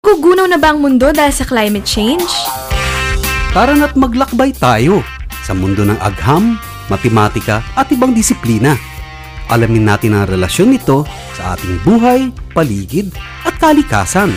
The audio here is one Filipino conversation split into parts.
Gugunaw na ba ang mundo dahil sa climate change? Tara na't maglakbay tayo sa mundo ng agham, matematika at ibang disiplina. Alamin natin ang relasyon nito sa ating buhay, paligid at kalikasan.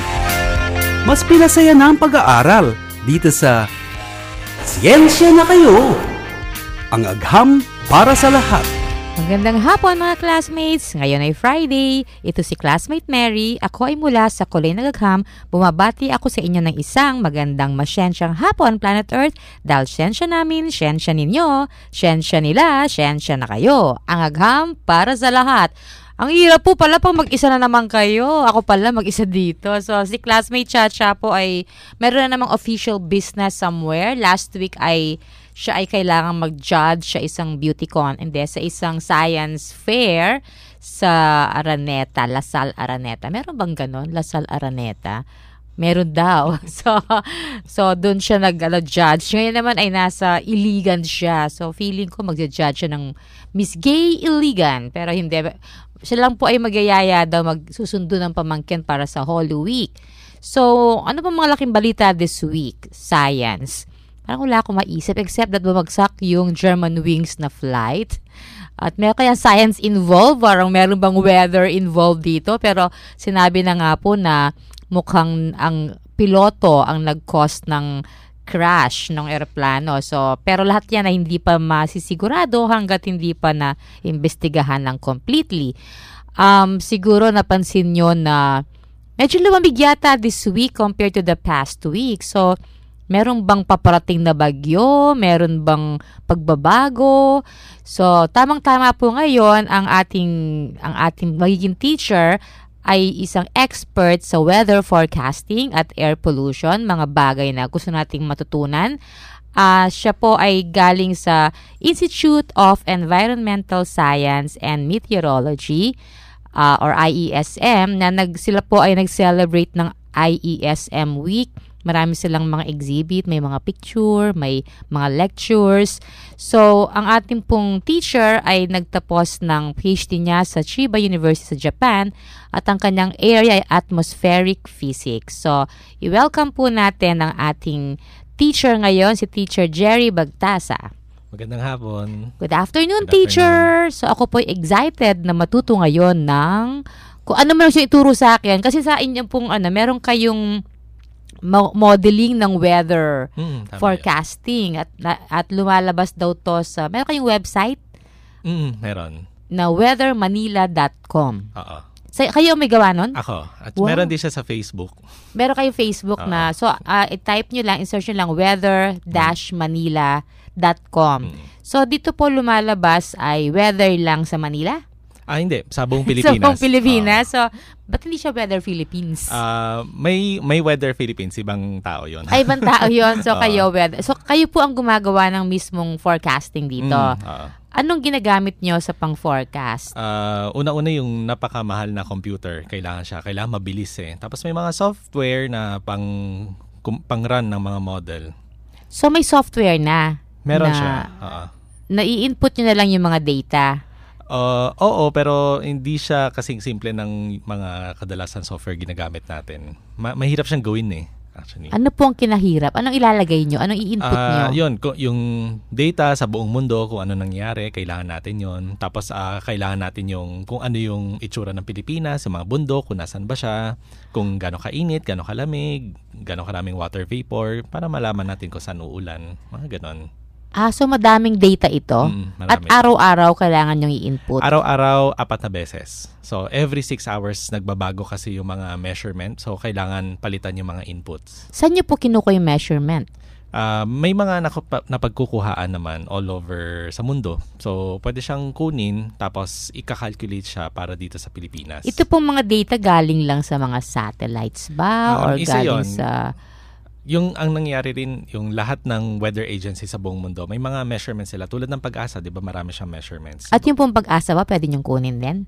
Mas pinasaya na ang pag-aaral dito sa Siyensya na Kayo! Ang agham para sa lahat. Magandang hapon mga classmates! Ngayon ay Friday. Ito si classmate Mary. Ako ay mula sa Kulay Nagagham. Bumabati ako sa inyo ng isang magandang masyensyang hapon, Planet Earth. Dahil siyensya namin, siyensya ninyo, siyensya nila, siyensya na kayo. Ang agham para sa lahat. Ang hirap po pala pag mag-isa na naman kayo. Ako pala mag-isa dito. So si classmate Chacha po ay meron na namang official business somewhere. Last week ay siya ay kailangang mag-judge sa isang beauty sa isang science fair sa Araneta, Lasal Araneta. Meron bang ganon? Lasal Araneta? Meron daw. So doon siya nag-judge. Ngayon naman ay nasa Iligan siya. So feeling ko mag-judge siya ng Miss Gay Iligan. Pero hindi. Siya lang po ay magyayaya daw magsusundo ng pamangkin para sa Holy Week. So ano pa mga laking balita this week? Science. Parang wala akong maisip except that bumagsak yung Germanwings na flight. At meron kaya science involved, parang meron bang weather involved dito. Pero sinabi na nga po na mukhang ang piloto ang nag-cause ng crash ng eroplano. So, pero lahat yan ay hindi pa masisigurado hanggat hindi pa na imbestigahan ng completely. Siguro napansin nyo na medyo lumamig yata this week compared to the past week. So, meron bang paparating na bagyo? Meron bang pagbabago? So, tamang-tama po ngayon ang ating magiging teacher ay isang expert sa weather forecasting at air pollution, mga bagay na gusto nating matutunan. Siya po ay galing sa Institute of Environmental Science and Meteorology or IESM na sila po ay nag-celebrate ng IESM Week. Marami silang mga exhibit, may mga picture, may mga lectures. So, ang ating pong teacher ay nagtapos ng PhD niya sa Chiba University sa Japan at ang kanyang area ay atmospheric physics. So, i-welcome po natin ang ating teacher ngayon, si Teacher Jerry Bagtasa. Magandang hapon. Good afternoon, teacher! So, ako po excited na matuto ngayon ng kung ano man siya ituro sa akin. Kasi sa inyo pong meron kayong modeling ng weather forecasting at lumalabas daw to sa meron kayong website? Meron. Na weathermanila.com. Oo. Kayo may gawa nun? Ako. At meron din siya sa Facebook. Meron kayong Facebook na. So, i-type nyo lang, insert nyo lang weather-manila.com. So, dito po lumalabas ay weather lang sa Manila? Hindi. Sa buong Pilipinas. Sa buong Pilipinas. So, ba't hindi siya Weather Philippines? May Weather Philippines. Ibang tao yon. Ay, ibang tao yon. So, kayo weather. So, kayo po ang gumagawa ng mismong forecasting dito. Anong ginagamit nyo sa pang-forecast? Una-una yung napakamahal na computer. Kailangan mabilis eh. Tapos may mga software na pang-run ng mga model. So, may software na? Meron siya. Na-i-input nyo na lang yung mga data? Oo, pero hindi siya kasing simple ng mga kadalasan software ginagamit natin. Mahirap siyang gawin eh, actually. Ano po ang kinahirap? Anong ilalagay nyo? Anong i-input nyo? Yung data sa buong mundo, kung ano nangyari, kailangan natin yon. Tapos kailangan natin kung ano yung itsura ng Pilipinas, yung mga bundok, kung nasan ba siya, kung gano'ng kainit, gano'ng kalamig, gano'ng karaming water vapor, para malaman natin kung saan uulan. Mga ganon. So madaming data ito? At araw-araw kailangan nyong i-input? Araw-araw, 4 na beses. So, every 6 hours, nagbabago kasi yung mga measurement. So, kailangan palitan yung mga inputs. Saan nyo po kinukuha yung measurement? May mga napagkukuhaan naman all over sa mundo. So, pwede siyang kunin, tapos ika-calculate siya para dito sa Pilipinas. Ito pong mga data galing lang sa mga satellites ba? Or galing sa... Ang nangyari rin, yung lahat ng weather agency sa buong mundo, may mga measurements sila. Tulad ng Pag-asa, di ba marami siyang measurements. At yung pong Pag-asa ba, pwede niyong kunin din?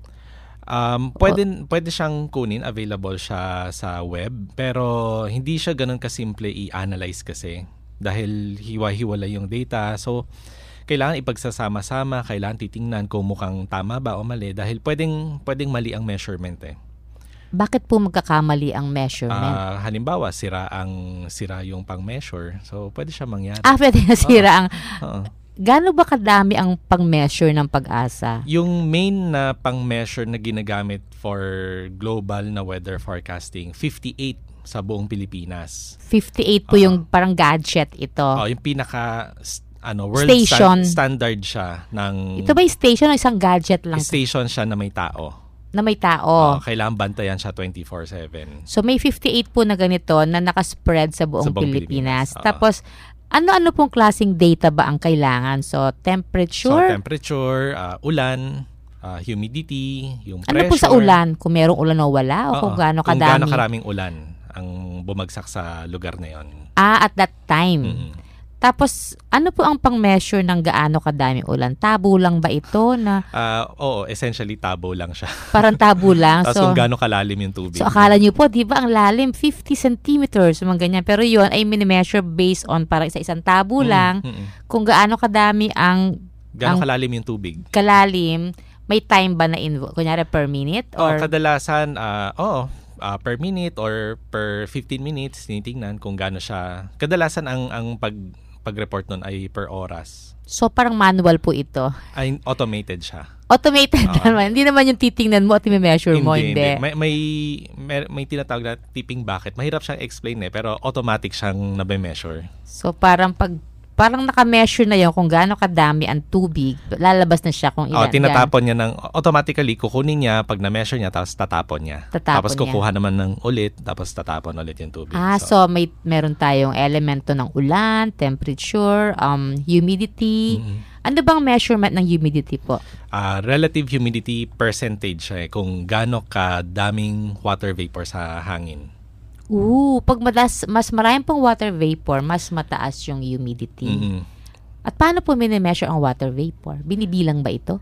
Pwede siyang kunin, available siya sa web, pero hindi siya ganun kasimple i-analyze kasi. Dahil hiwa-hiwalay yung data. So, kailangan ipagsasama-sama, kailangan titingnan kung mukhang tama ba o mali. Dahil pwedeng mali ang measurement eh. Bakit po magkakamali ang measurement? Halimbawa, sira yung pang-measure. So, pwede siya mangyari. Pwede nasira ang... Oo. Gaano ba kadami ang pang-measure ng Pag-asa? Yung main na pang-measure na ginagamit for global na weather forecasting, 58 sa buong Pilipinas. 58 po yung parang gadget ito. Yung pinaka world Station. Standard siya ng... Ito ba yung station o isang gadget lang? Station siya na may tao. Na may tao. Kailangan bantayan siya 24/7. So may 58 po na ganito na nakaspread sa buong Pilipinas. Pilipinas. Tapos, ano-ano pong klaseng data ba ang kailangan? So, temperature? Ulan, humidity, yung Ano pressure. po sa ulan? Kung merong ulan o wala? O kung gaano kadami? Kung gaano karaming ulan ang bumagsak sa lugar na yon. At that time. Mm-hmm. Tapos, ano po ang pang-measure ng gaano kadami ulan? Tabo lang ba ito na? Oo, essentially tabo lang siya. Parang tabo lang. Tapos kung gaano kalalim yung tubig. So, akala nyo po, di ba, ang lalim, 50 centimeters, mga ganyan. Pero yun ay mini-measure based on parang isa-isang tabo lang. Kung gaano kadami gaano kalalim yung tubig. Kalalim, may time ba na involved? Kunyari, per minute? Or? Kadalasan, per minute or per 15 minutes, tinitingnan kung gaano siya. Kadalasan ang pag-report nun ay per oras. So, parang manual po ito? Ay, automated siya. Automated naman. Hindi naman yung titingnan mo at i-measure mo, hindi. May tinatawag na tipping bucket. Mahirap siyang explain pero automatic siyang nabe-measure. So, parang naka-measure na yun kung gaano kadami ang tubig, lalabas na siya kung ilan. Tinatapon niya automatically, kukunin niya pag na-measure niya, tapos tatapon niya. Tapos kukuha naman ng ulit, tapos tatapon ulit yung tubig. So meron tayong elemento ng ulan, temperature, humidity. Ano bang measurement ng humidity po? Relative humidity percentage siya kung gaano kadaming water vapor sa hangin. Pag mas maraming pong water vapor, mas mataas yung humidity. Mm-hmm. At paano po mini-measure ang water vapor? Binibilang ba ito?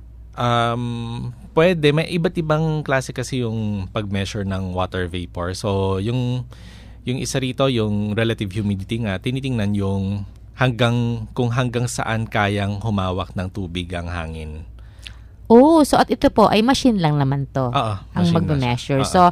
Pwede. May iba't ibang klase kasi yung pag-measure ng water vapor. So, yung isa rito, yung relative humidity nga, tinitingnan yung kung hanggang saan kayang humawak ng tubig ang hangin. So at ito po ay machine lang naman to. Ang magme-measure. So,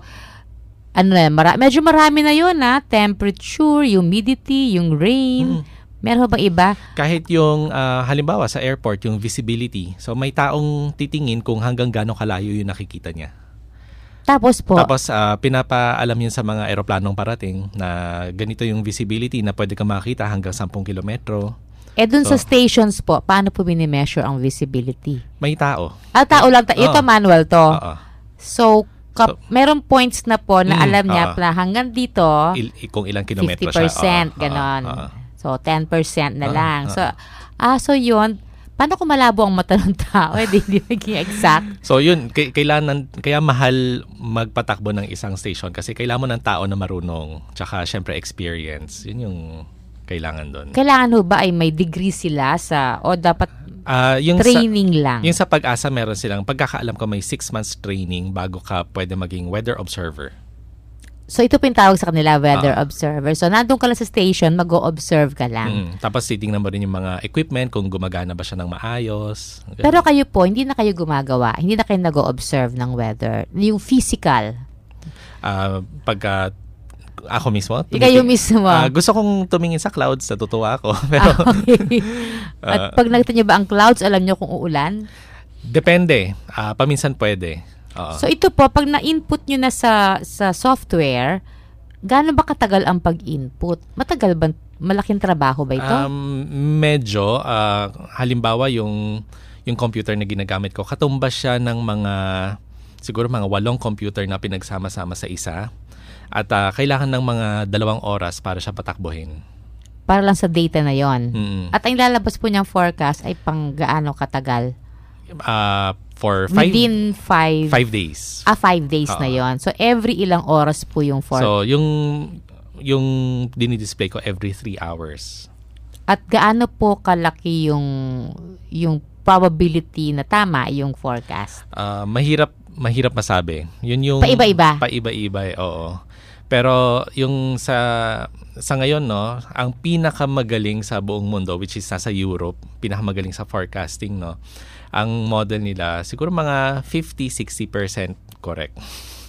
medyo marami na yun temperature, humidity, yung rain. Meron bang iba? Kahit yung halimbawa sa airport, yung visibility. So may taong titingin kung hanggang gaano kalayo yung nakikita niya. Tapos pinapaalam yun sa mga eroplanong parating na ganito yung visibility na pwede ka makita hanggang 10 kilometro. Dun sa stations po, paano po bini-measure ang visibility? May tao. Tao lang. Ito manual to. So, meron points na po na alam niya na hanggang dito, kung ilang kilometro 50%, ganon. So, 10% na lang. So yun, paano kung malabo ang mata ng tao? Hindi maging exact. So yun, kaya mahal magpatakbo ng isang station kasi kailangan mo ng tao na marunong, tsaka syempre experience. Yun yung kailangan doon. Kailangan ba ay may degree sila o dapat training lang? Yung sa Pag-asa, meron silang, pagkakaalam ko may 6 months training bago ka pwede maging weather observer. So ito po yung tawag sa kanila, weather observer. So nandun ka lang sa station, mag-o-observe ka lang. Tapos titingnan mo rin yung mga equipment, kung gumagana ba siya ng maayos. Ganun. Pero kayo po, hindi na kayo gumagawa, hindi na kayo nag-o-observe ng weather. Yung physical. Ako mismo? Kayo mismo. Gusto kong tumingin sa clouds, natutuwa ako. Pero, okay. At pag nakita niyo ba ang clouds, alam niyo kung uulan? Depende. Paminsan pwede. So ito po, pag na-input nyo na sa software, gaano ba katagal ang pag-input? Matagal ba? Malaking trabaho ba ito? Medyo. Halimbawa, yung computer na ginagamit ko, katumbas siya ng siguro mga 8 computer na pinagsama-sama sa isa. At kailangan ng mga 2 oras para siya patakbuhin. Para lang sa data na yon. At ang lalabas po niyang forecast ay pang gaano katagal? For within 5 days. 5 days na yon. So every ilang oras po yung forecast. So yung dinidisplay ko every 3 hours. At gaano po kalaki yung probability na tama yung forecast? Mahirap masabi. Yun yung paiba-iba. Paiba-iba, oo. Pero yung sa ngayon, no, ang pinakamagaling sa buong mundo, which is nasa Europe, pinakamagaling sa forecasting, no, ang model nila siguro mga 50-60% correct.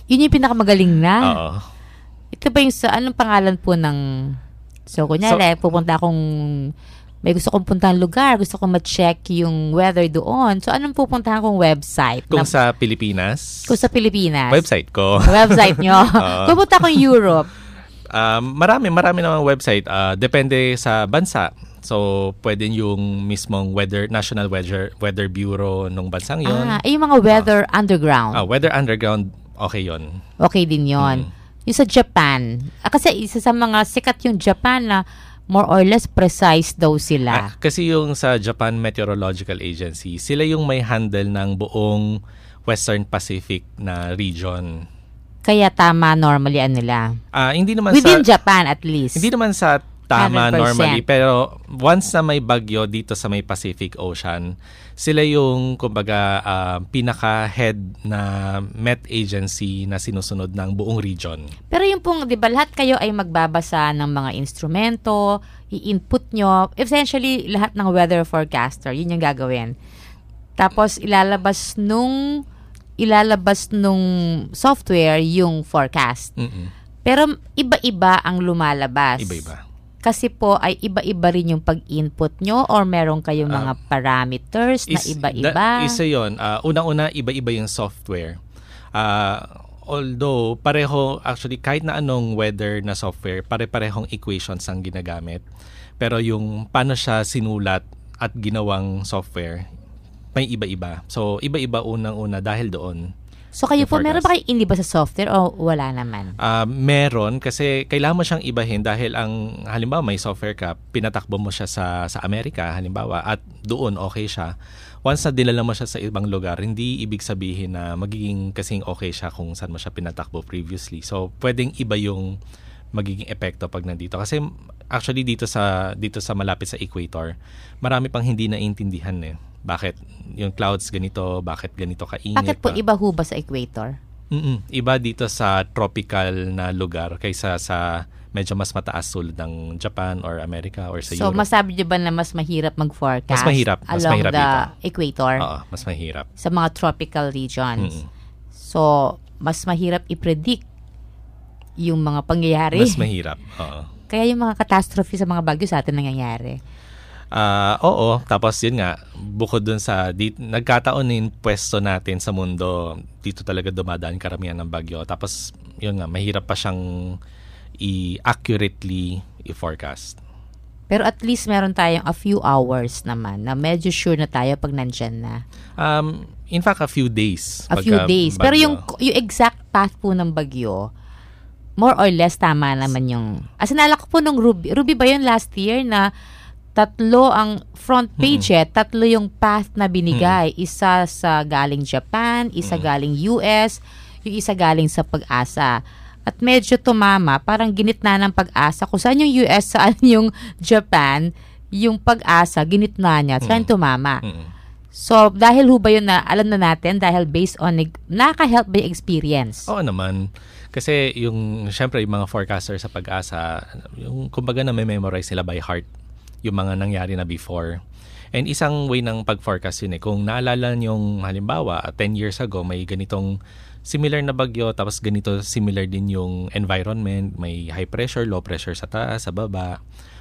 Yun yung pinakamagaling na. Oo. Ito ba yung anong pangalan po ng, so kunyari, pupunta akong, may gusto kong puntahan lugar, gusto kong ma-check yung weather doon. So, anong pupuntahan kong website? Kung sa Pilipinas? Kung sa Pilipinas. Website ko. Website nyo. Kung punta akong Europe. Marami namang website. Depende sa bansa. So, pwede yung mismong National Weather Bureau nung bansang yun. Yung mga Weather Underground. Weather Underground, okay yun. Okay din yun. Yung sa Japan. Kasi isa sa mga sikat yung Japan na more or less precise daw sila. Kasi yung sa Japan Meteorological Agency, sila yung may handle ng buong Western Pacific na region. Kaya tama normally nila. Hindi naman within Japan at least. Hindi naman sa tama 100%. normally, pero once na may bagyo dito sa may Pacific Ocean, sila yung kumbaga pinaka-head na Met Agency na sinusunod ng buong region. Pero yung pong, di ba, lahat kayo ay magbabasa ng mga instrumento, i-input nyo, essentially lahat ng weather forecaster, yun yung gagawin. Tapos ilalabas nung software yung forecast. Pero iba-iba ang lumalabas. Iba-iba. Kasi po ay iba-iba rin yung pag-input nyo or meron kayong mga parameters na iba-iba? Isa yun. Unang-una, iba-iba yung software. Although, actually, kahit na anong weather na software, pare-parehong equations ang ginagamit. Pero yung paano siya sinulat at ginawang software, may iba-iba. So, iba-iba unang-una dahil doon. So, kayo po, meron ba kayo iniba sa software o wala naman? Meron kasi kailangan mo siyang ibahin dahil halimbawa may software ka, pinatakbo mo siya sa Amerika halimbawa at doon okay siya. Once na dinala mo siya sa ibang lugar, hindi ibig sabihin na magiging kasing okay siya kung saan mo siya pinatakbo previously. So, pwedeng iba yung magiging epekto pag nandito. Kasi actually dito sa malapit sa equator, marami pang hindi naiintindihan eh. Bakit yung clouds ganito, bakit ganito kainit? Bakit po iba ho ba sa equator? Iba dito sa tropical na lugar kaysa sa medyo mas mataas tulad ng Japan or America or sa Europe. So, masabi niyo ba na mas mahirap mag-forecast mas mahirap along the dito. equator? Oo, mas mahirap. Sa mga tropical regions. So, mas mahirap i-predict yung mga pangyayari. Mas mahirap, oo. Kaya yung mga catastrophe sa mga bagyo sa atin nangyayari. Oo, tapos yun nga, bukod dun sa nagkataon yung pwesto natin sa mundo, dito talaga dumadaan karamihan ng bagyo. Tapos yun nga, mahirap pa siyang accurately i-forecast. Pero at least meron tayong a few hours naman na medyo sure na tayo pag nandyan na. In fact, a few days. A few days. Bagyo. Pero yung exact path po ng bagyo, more or less tama naman yung... As naalala ko po nung Ruby ba yun last year na 3 ang front page tatlo yung path na binigay. Isa sa galing Japan, isa galing US, yung isa galing sa Pag-asa. At medyo tumama, parang ginitna ng Pag-asa. Kung saan yung US, saan yung Japan, yung Pag-asa, ginitna niya, saan tumama. So, dahil ho ba yun na alam na natin, dahil based on, nakaka-help ba yung experience? Oo naman. Kasi syempre yung mga forecaster sa Pag-asa, yung kumbaga na may memorize sila by heart yung mga nangyari na before. And isang way ng pag-forecast yun kung naalala niyong halimbawa 10 years ago may ganitong similar na bagyo tapos ganito similar din yung environment, may high pressure, low pressure sa taas, sa baba.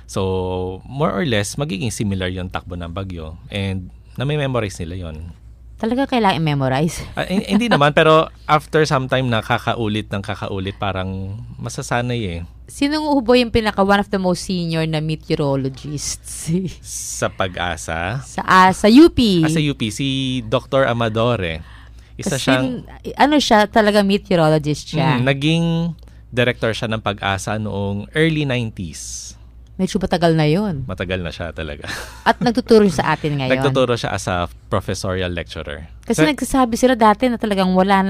So more or less magiging similar yung takbo ng bagyo and na may memorize nila yon. Talaga kailangan i-memorize? Hindi naman, pero after some time na kakaulit parang masasanay eh. Sino po yung one of the most senior na meteorologists? Sa Pag-asa? Sa UP. Sa UP, si Dr. Amadore. Isa siyang... siya, talaga meteorologist siya. Naging director siya ng Pag-asa noong early 90s. Medyo matagal na yun. Matagal na siya talaga. At nagtuturo sa atin ngayon. Nagtuturo siya as a professorial lecturer. Kasi nagsasabi sila dati na talagang wala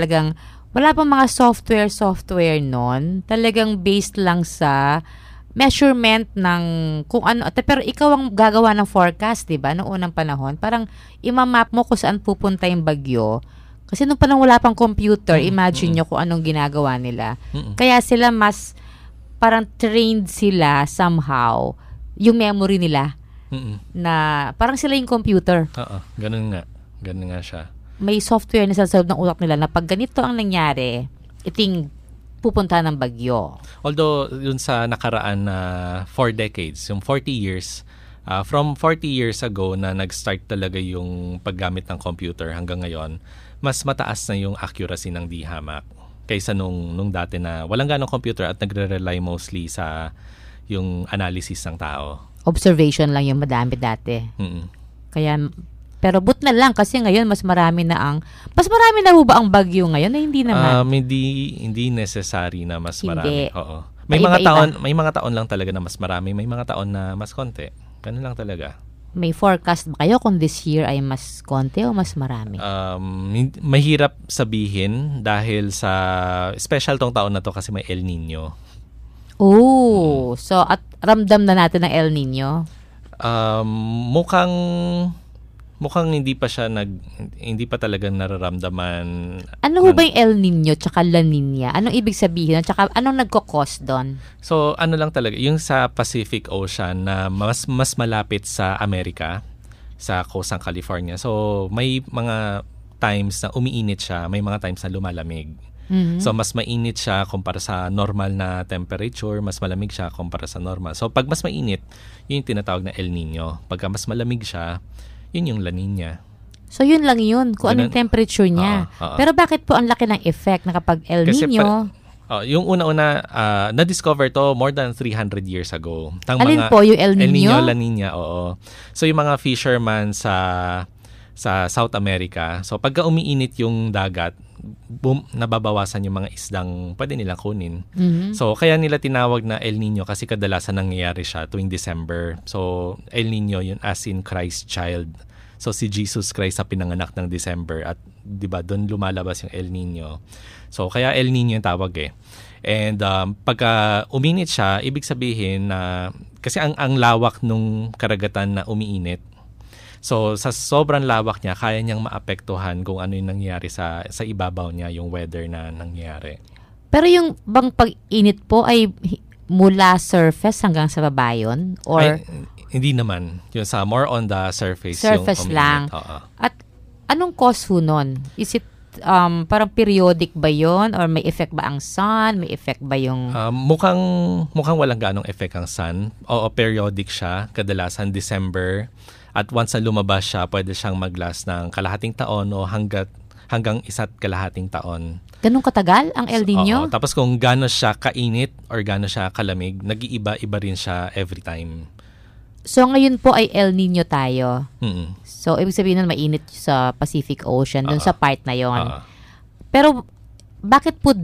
pang mga software nun. Talagang based lang sa measurement ng kung ano. Pero ikaw ang gagawa ng forecast, di ba? Noong unang panahon. Parang imamap mo kung saan pupunta yung bagyo. Kasi nung panahon wala pang computer, imagine nyo kung anong ginagawa nila. Kaya sila mas parang trained sila somehow. Yung memory nila. Na parang sila yung computer. Oo, ganun nga. Ganun nga siya. May software na sa loob ng utak nila na pag ganito ang nangyari, iting pupunta ng bagyo. Although, yun sa nakaraan na 4 decades, yung 40 years, from 40 years ago na nag-start talaga yung paggamit ng computer hanggang ngayon, mas mataas na yung accuracy ng DHAMAC kaysa nung dati na walang ganong computer at nagre-rely mostly sa yung analysis ng tao. Observation lang yung madami dati. Mm-mm. Kaya, pero but na lang kasi ngayon mas marami na ho ba ang bagyo ngayon? Hindi naman. Hindi necessary na mas Hindi. marami. Oo. May mga taon lang talaga na mas marami, may mga taon na mas konti. Ganun lang talaga. May forecast ba kayo kung this year ay mas konti o mas marami? Mahirap sabihin dahil sa special tong taon na to kasi may El Nino. Oh, so at ramdam na natin ang El Nino? Mukhang hindi pa talagang nararamdaman. Ano ho ba yung El Nino tsaka La Nina? Anong ibig sabihin? Tsaka anong nagko-cause doon? So ano lang talaga, yung sa Pacific Ocean na mas malapit sa Amerika, sa coast ng California. So may mga times na umiinit siya, may mga times na lumalamig. Mm-hmm. So mas mainit siya kumpara sa normal na temperature, mas malamig siya kumpara sa normal. So pag mas mainit, yun yung tinatawag na El Nino. Pagka mas malamig siya, yun yung La Nina. So yun lang yun, kung anong temperature niya. Pero bakit po ang laki ng effect na kapag El Nino? Yung una-una, na-discover to more than 300 years ago. Alin po, yung El Nino? El Nino, La Nina, oo. So yung mga fisherman sa South America, so pagka umiinit yung dagat, nababawasan yung mga isdang pwede nilang kunin. Mm-hmm. So kaya nila tinawag na El Nino kasi kadalasan nangyayari siya tuwing December. So El Nino yun as in Christ child. So si Jesus Christ sa pinanganak ng December at 'di ba doon lumalabas yung El Nino. So kaya El Nino yung tawag eh. And pagka uminit siya, ibig sabihin na kasi ang lawak nung karagatan na umiinit. So, sa sobrang lawak niya, kaya niyang maapektuhan kung ano yung nangyayari sa ibabaw niya, yung weather na nangyayari. Pero yung bang pag-init po ay mula surface hanggang sa baba yun? Or hindi naman. Yung sa more on the surface. Surface yung lang. At anong cause ho nun? Is it parang periodic ba yun? Or may effect ba ang sun? May effect ba yung... Mukhang walang ganong effect ang sun. Oo, periodic siya. Kadalasan December. At once na lumabas siya, pwede siyang mag-last ng kalahating taon o hanggang 1.5 taon. Ganun katagal ang El Nino? Oo. Tapos kung gano'n siya kainit or gano'n siya kalamig, nag-iiba-iba rin siya every time. So ngayon po ay El Nino tayo. Mm-mm. So ibig sabihin nun mainit sa Pacific Ocean, dun sa part na yon. Pero bakit po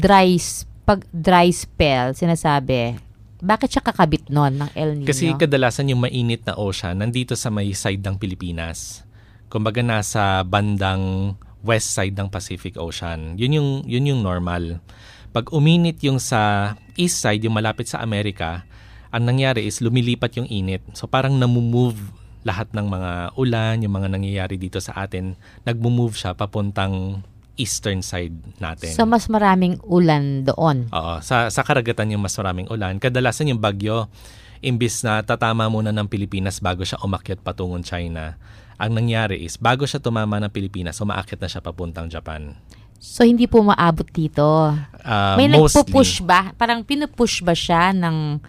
pag dry spell, sinasabi, bakit siya kakabit nun ng El Nino? Kasi kadalasan yung mainit na ocean nandito sa may side ng Pilipinas. Kumbaga nasa bandang west side ng Pacific Ocean. Yun yung normal. Pag uminit yung sa east side, yung malapit sa Amerika, ang nangyari is lumilipat yung init. So parang namumove lahat ng mga ulan, yung mga nangyayari dito sa atin, nagmumove siya papuntang eastern side natin. So mas maraming ulan doon? Oo. Sa karagatan yung mas maraming ulan. Kadalasan yung bagyo, imbis na tatama muna ng Pilipinas bago siya umakyat patungong China, ang nangyari is bago siya tumama ng Pilipinas, umaakyat na siya papuntang Japan. So hindi po maabot dito? May nagpo-push ba? Parang pinupush ba siya ng...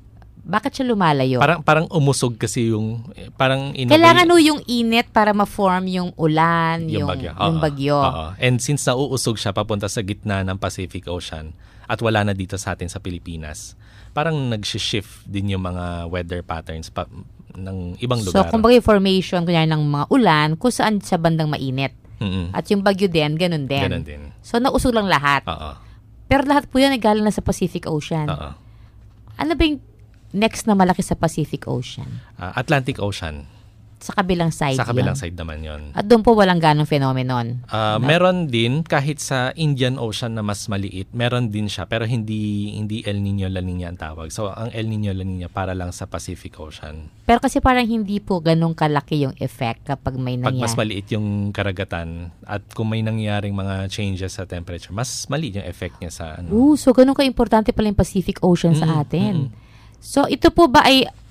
Bakit siya lumalayo? Parang umusog kasi yung... Kailangan yung init para ma-form yung ulan, yung bagyo. And since nauusog siya papunta sa gitna ng Pacific Ocean at wala na dito sa atin sa Pilipinas, parang nag-shift din yung mga weather patterns ng ibang lugar. So, kumbaga yung formation kunyari ng mga ulan kung saan sa bandang mainit. Mm-mm. At yung bagyo din, ganun din. Ganun din. So, nausog lang lahat. Pero lahat po yan ay galing na sa Pacific Ocean. Ano ba yung next na malaki sa Pacific Ocean? Atlantic Ocean. Sa kabilang side Sa kabilang side naman yon. At doon po walang ganong phenomenon? Meron din, kahit sa Indian Ocean na mas maliit, meron din siya, pero hindi El Nino, La Nina ang tawag. So, ang El Nino, La Nina para lang sa Pacific Ocean. Pero kasi parang hindi po ganong kalaki yung effect kapag may nangyari. Pag mas maliit yung karagatan at kung may nangyaring mga changes sa temperature, mas maliit yung effect niya sa so ganun ka-importante pala yung Pacific Ocean sa atin. So, ito po ba ay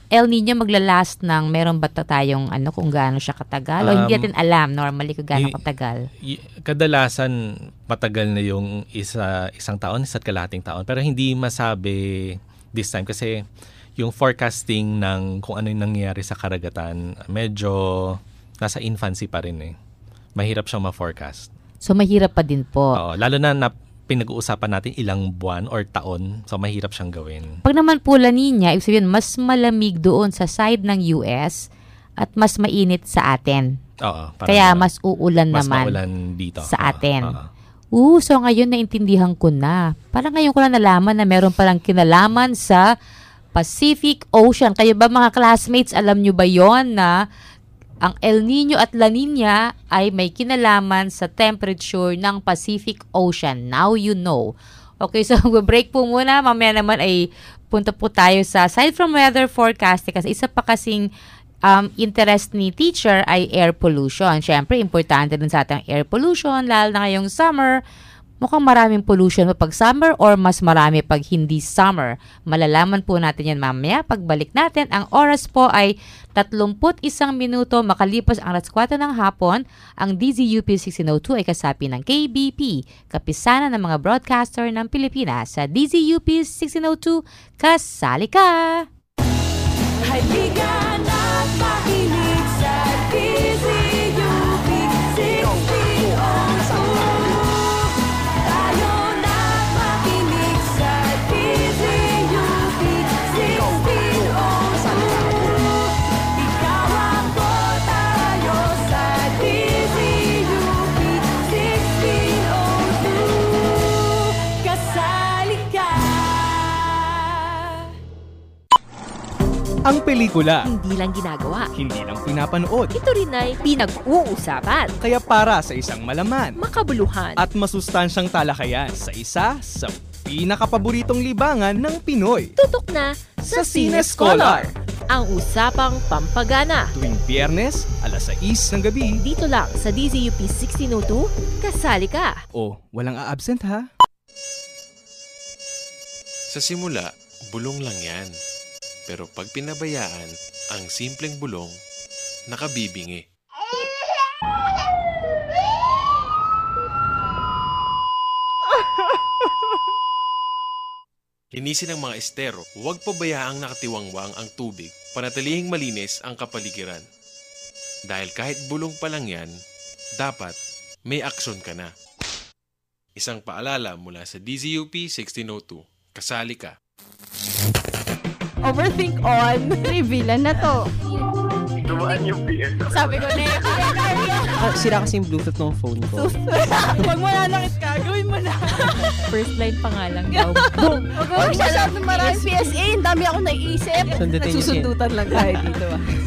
El Nino maglalast ng meron ba tayong kung gaano siya katagal? O hindi natin alam normally kung gaano katagal? Kadalasan matagal na yung isang taon, isa't kalahating taon. Pero hindi masabi this time kasi yung forecasting ng kung ano yung nangyayari sa karagatan, medyo nasa infancy pa rin eh. Mahirap siyang ma-forecast. So mahirap pa din po. Oo, lalo na pinag-uusapan natin ilang buwan or taon, so mahirap siyang gawin. Pag naman po La Nina, ibig sabihin, mas malamig doon sa side ng US at mas mainit sa atin. Oo. Kaya mas uulan mas naman maulan dito sa atin. So ngayon naintindihan ko na. Parang ngayon ko na nalaman na meron palang kinalaman sa Pacific Ocean. Kayo ba mga classmates, alam nyo ba yon na ang El Nino at La Nina ay may kinalaman sa temperature ng Pacific Ocean. Now you know. Okay, so break po muna. Mamaya naman ay punta po tayo sa aside from weather forecasting kasi isa pa kasing interest ni teacher ay air pollution. Siyempre, importante din sa ating air pollution, lalo na ngayong summer. Mukhang maraming pollution pag summer or mas marami pag hindi summer. Malalaman po natin yan mamaya. Pagbalik natin, ang oras po ay 31 minuto makalipas ang alas 4 ng hapon. Ang DZUP 1602 ay kasapi ng KBP, kapisanan ng mga broadcaster ng Pilipinas. Sa DZUP 1602, kasali ka! Halika na't makinig sa DZUP 1602. Tayo na't makinig sa DZUP 1602. Ikaw ako, tayo sa DZUP 1602. Kasali ka! Ang pelikula, Hindi lang ginagawa. hindi lang pinapanood. Ito rin ay pinag-uusapan. Kaya para sa isang malaman Makabuluhan. at masustansyang talakayan sa isa sa pinakapaboritong libangan ng Pinoy. Tutok na sa Cine Scholar. Ang usapang pampagana. Tuwing Biyernes, alas 6 ng gabi. Dito lang sa DZUP 1602, kasali ka. O, walang a-absent ha? Sa simula, bulong lang yan. Pero pag pinabayaan, ang simpleng bulong, nakabibingi. Linisin ang mga estero, huwag pabayaang nakatiwangwang ang tubig, panatilihing malinis ang kapaligiran. Dahil kahit bulong pa lang yan, dapat may aksyon ka na. Isang paalala mula sa DZUP 1602, kasali ka. Overthink on. Revealan na to. Dumaan yung PS. Sabi ko na yun. Sira kasi yung Bluetooth ng phone ko. Pag mananakit ka, gawin mo na. First line pa nga lang daw. Huwag mo masyadong maraming PSA. Ang dami ako naiisip. Sundutin niyo siya. Nagsusundutan lang tayo dito.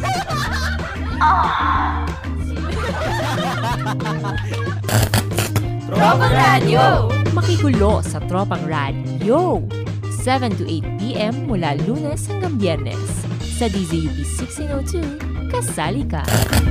Tropang Radio! Makigulo sa Tropang Radio. 7 to 8 p.m. mula Lunes hanggang Biyernes. Sa DZUP 1602, kasali ka.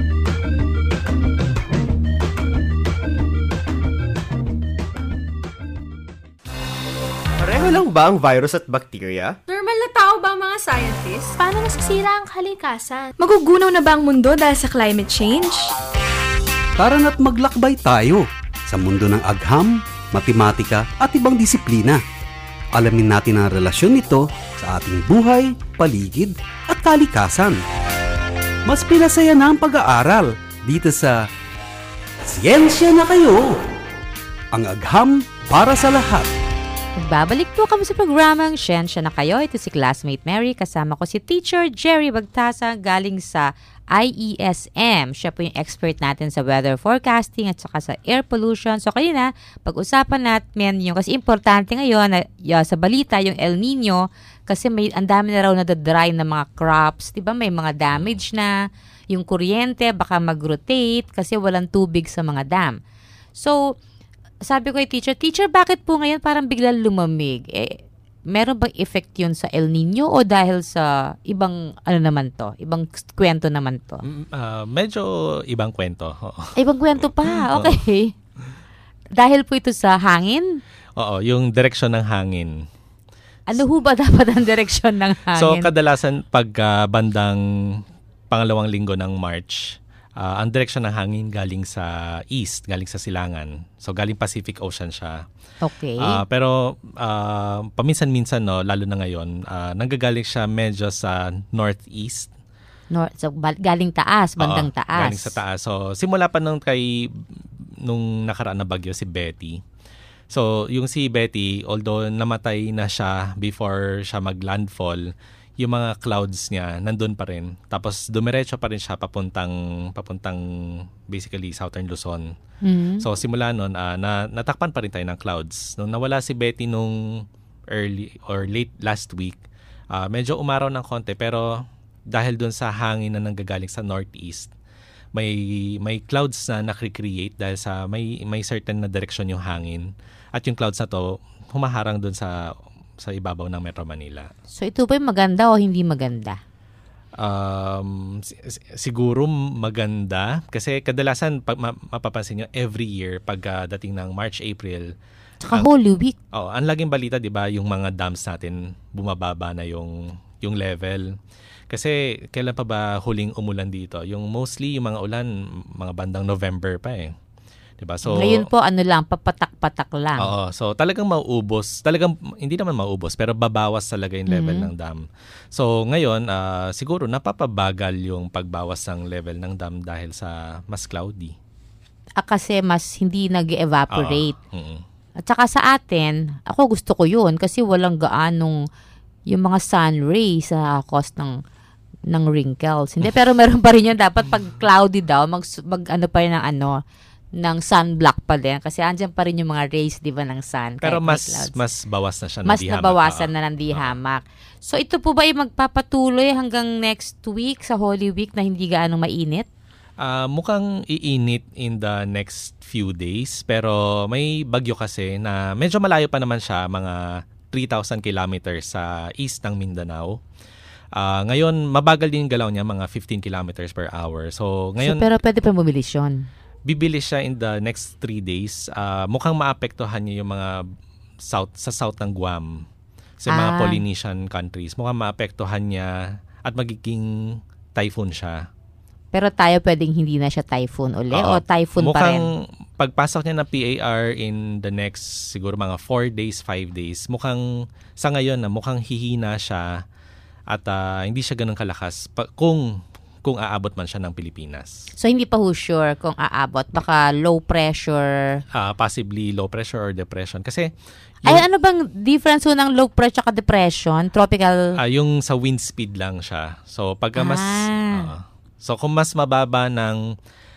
Pareho lang ba ang virus at bacteria? Normal na tao ba ang mga scientists? Paano nasisira ang kalikasan? Magugunaw na ba ang mundo dahil sa climate change? Tara na't maglakbay tayo sa mundo ng agham, matematika at ibang disiplina. Alamin natin ang relasyon nito sa ating buhay, paligid at kalikasan. Mas pinasaya na ang pag-aaral dito sa Siyensya na Kayo! Ang agham para sa lahat. Magbabalik po kami sa programang Siyensya na Kayo. Ito si Classmate Mary. Kasama ko si Teacher Jerry Bagtasa galing sa IESM. Siya po yung expert natin sa weather forecasting at saka sa air pollution. So kayo na, pag-usapan natin yung, kasi importante ngayon na sa balita yung El Nino kasi ang dami na raw nadadry na mga crops. Diba may mga damage na, yung kuryente baka mag-rotate kasi walang tubig sa mga dam. So, sabi ko kay teacher, bakit po ngayon parang biglang lumamig? Meron bang effect yun sa El Nino o dahil sa ibang ibang kwento naman to? Medyo ibang kwento. Ibang kwento pa, okay. Dahil po ito sa hangin? Oo, yung direksyon ng hangin. Ano ho ba dapat ang direksyon ng hangin? So kadalasan pag bandang pangalawang linggo ng March, ang direksyon ng hangin galing sa east, galing sa silangan. So galing Pacific Ocean siya. Okay. Pero paminsan-minsan, no, lalo na ngayon, nanggagaling siya medyo sa northeast. So galing taas, bandang taas. Galing sa taas. So simula pa nung nakaraan na bagyo si Betty. So yung si Betty, although namatay na siya before siya maglandfall, yung mga clouds niya nandun pa rin. Tapos dumiretso pa rin siya papuntang basically Southern Luzon. Mm-hmm. So simula nun, natakpan pa rin tayo ng clouds. Nung nawala si Betty nung early or late last week, medyo umaraw ng konti, pero dahil dun sa hangin na nanggagaling sa northeast, may clouds na nakrecreate dahil sa may certain na direksyon yung hangin. At yung clouds na to humaharang dun sa ibabaw ng Metro Manila. So ito ba maganda o hindi maganda? Siguro maganda kasi kadalasan mapapansin nyo every year pag dating ng March, April. Tsaka Holy Week. Ang laging balita, di ba, yung mga dams natin bumababa na yung level. Kasi kailan pa ba huling umulan dito? Yung mostly yung mga ulan, mga bandang November pa eh. Diba? So, ngayon po, lang, papatak-patak lang. Oo. So, talagang mauubos. Talagang, hindi naman mauubos, pero babawas talaga yung level ng dam. So, ngayon, siguro napapabagal yung pagbawas ng level ng dam dahil sa mas cloudy. Kasi mas hindi nag-evaporate. At saka sa atin, ako gusto ko yun kasi walang gaanong yung mga sun rays sa cause ng wrinkles. Hindi, pero meron pa rin yun. Dapat pag cloudy daw, mag pa rin ng sunblock pa din kasi andyan pa rin yung mga rays, di ba, ng sun. Pero mas bawas na siya ng mas dihamak. nabawasan na ng dihamak. So ito po ba ay magpapatuloy hanggang next week sa Holy Week na hindi gaano mainit? Mukhang iinit in the next few days, pero may bagyo kasi na medyo malayo pa naman siya, mga 3,000 kilometers sa east ng Mindanao. Ngayon, mabagal din yung galaw niya, mga 15 kilometers per hour. So, ngayon, pero pwede pa bumilis yun? Bibilis siya in the next 3 days. Mukhang maapektuhan niya yung mga sa south ng Guam. Sa mga Polynesian countries. Mukhang maapektuhan niya at magiging typhoon siya. Pero tayo pwedeng hindi na siya typhoon uli o typhoon pa rin? Mukhang pagpasok niya ng PAR in the next siguro mga 4 days, 5 days, mukhang sa ngayon na mukhang hihina siya at hindi siya ganun kalakas kung aabot man siya ng Pilipinas. So, hindi pa sure kung aabot. Baka low pressure. Possibly low pressure or depression. Kasi ano bang difference ng low pressure at depression? Tropical? Yung sa wind speed lang siya. So, pagka kung mas mababa ng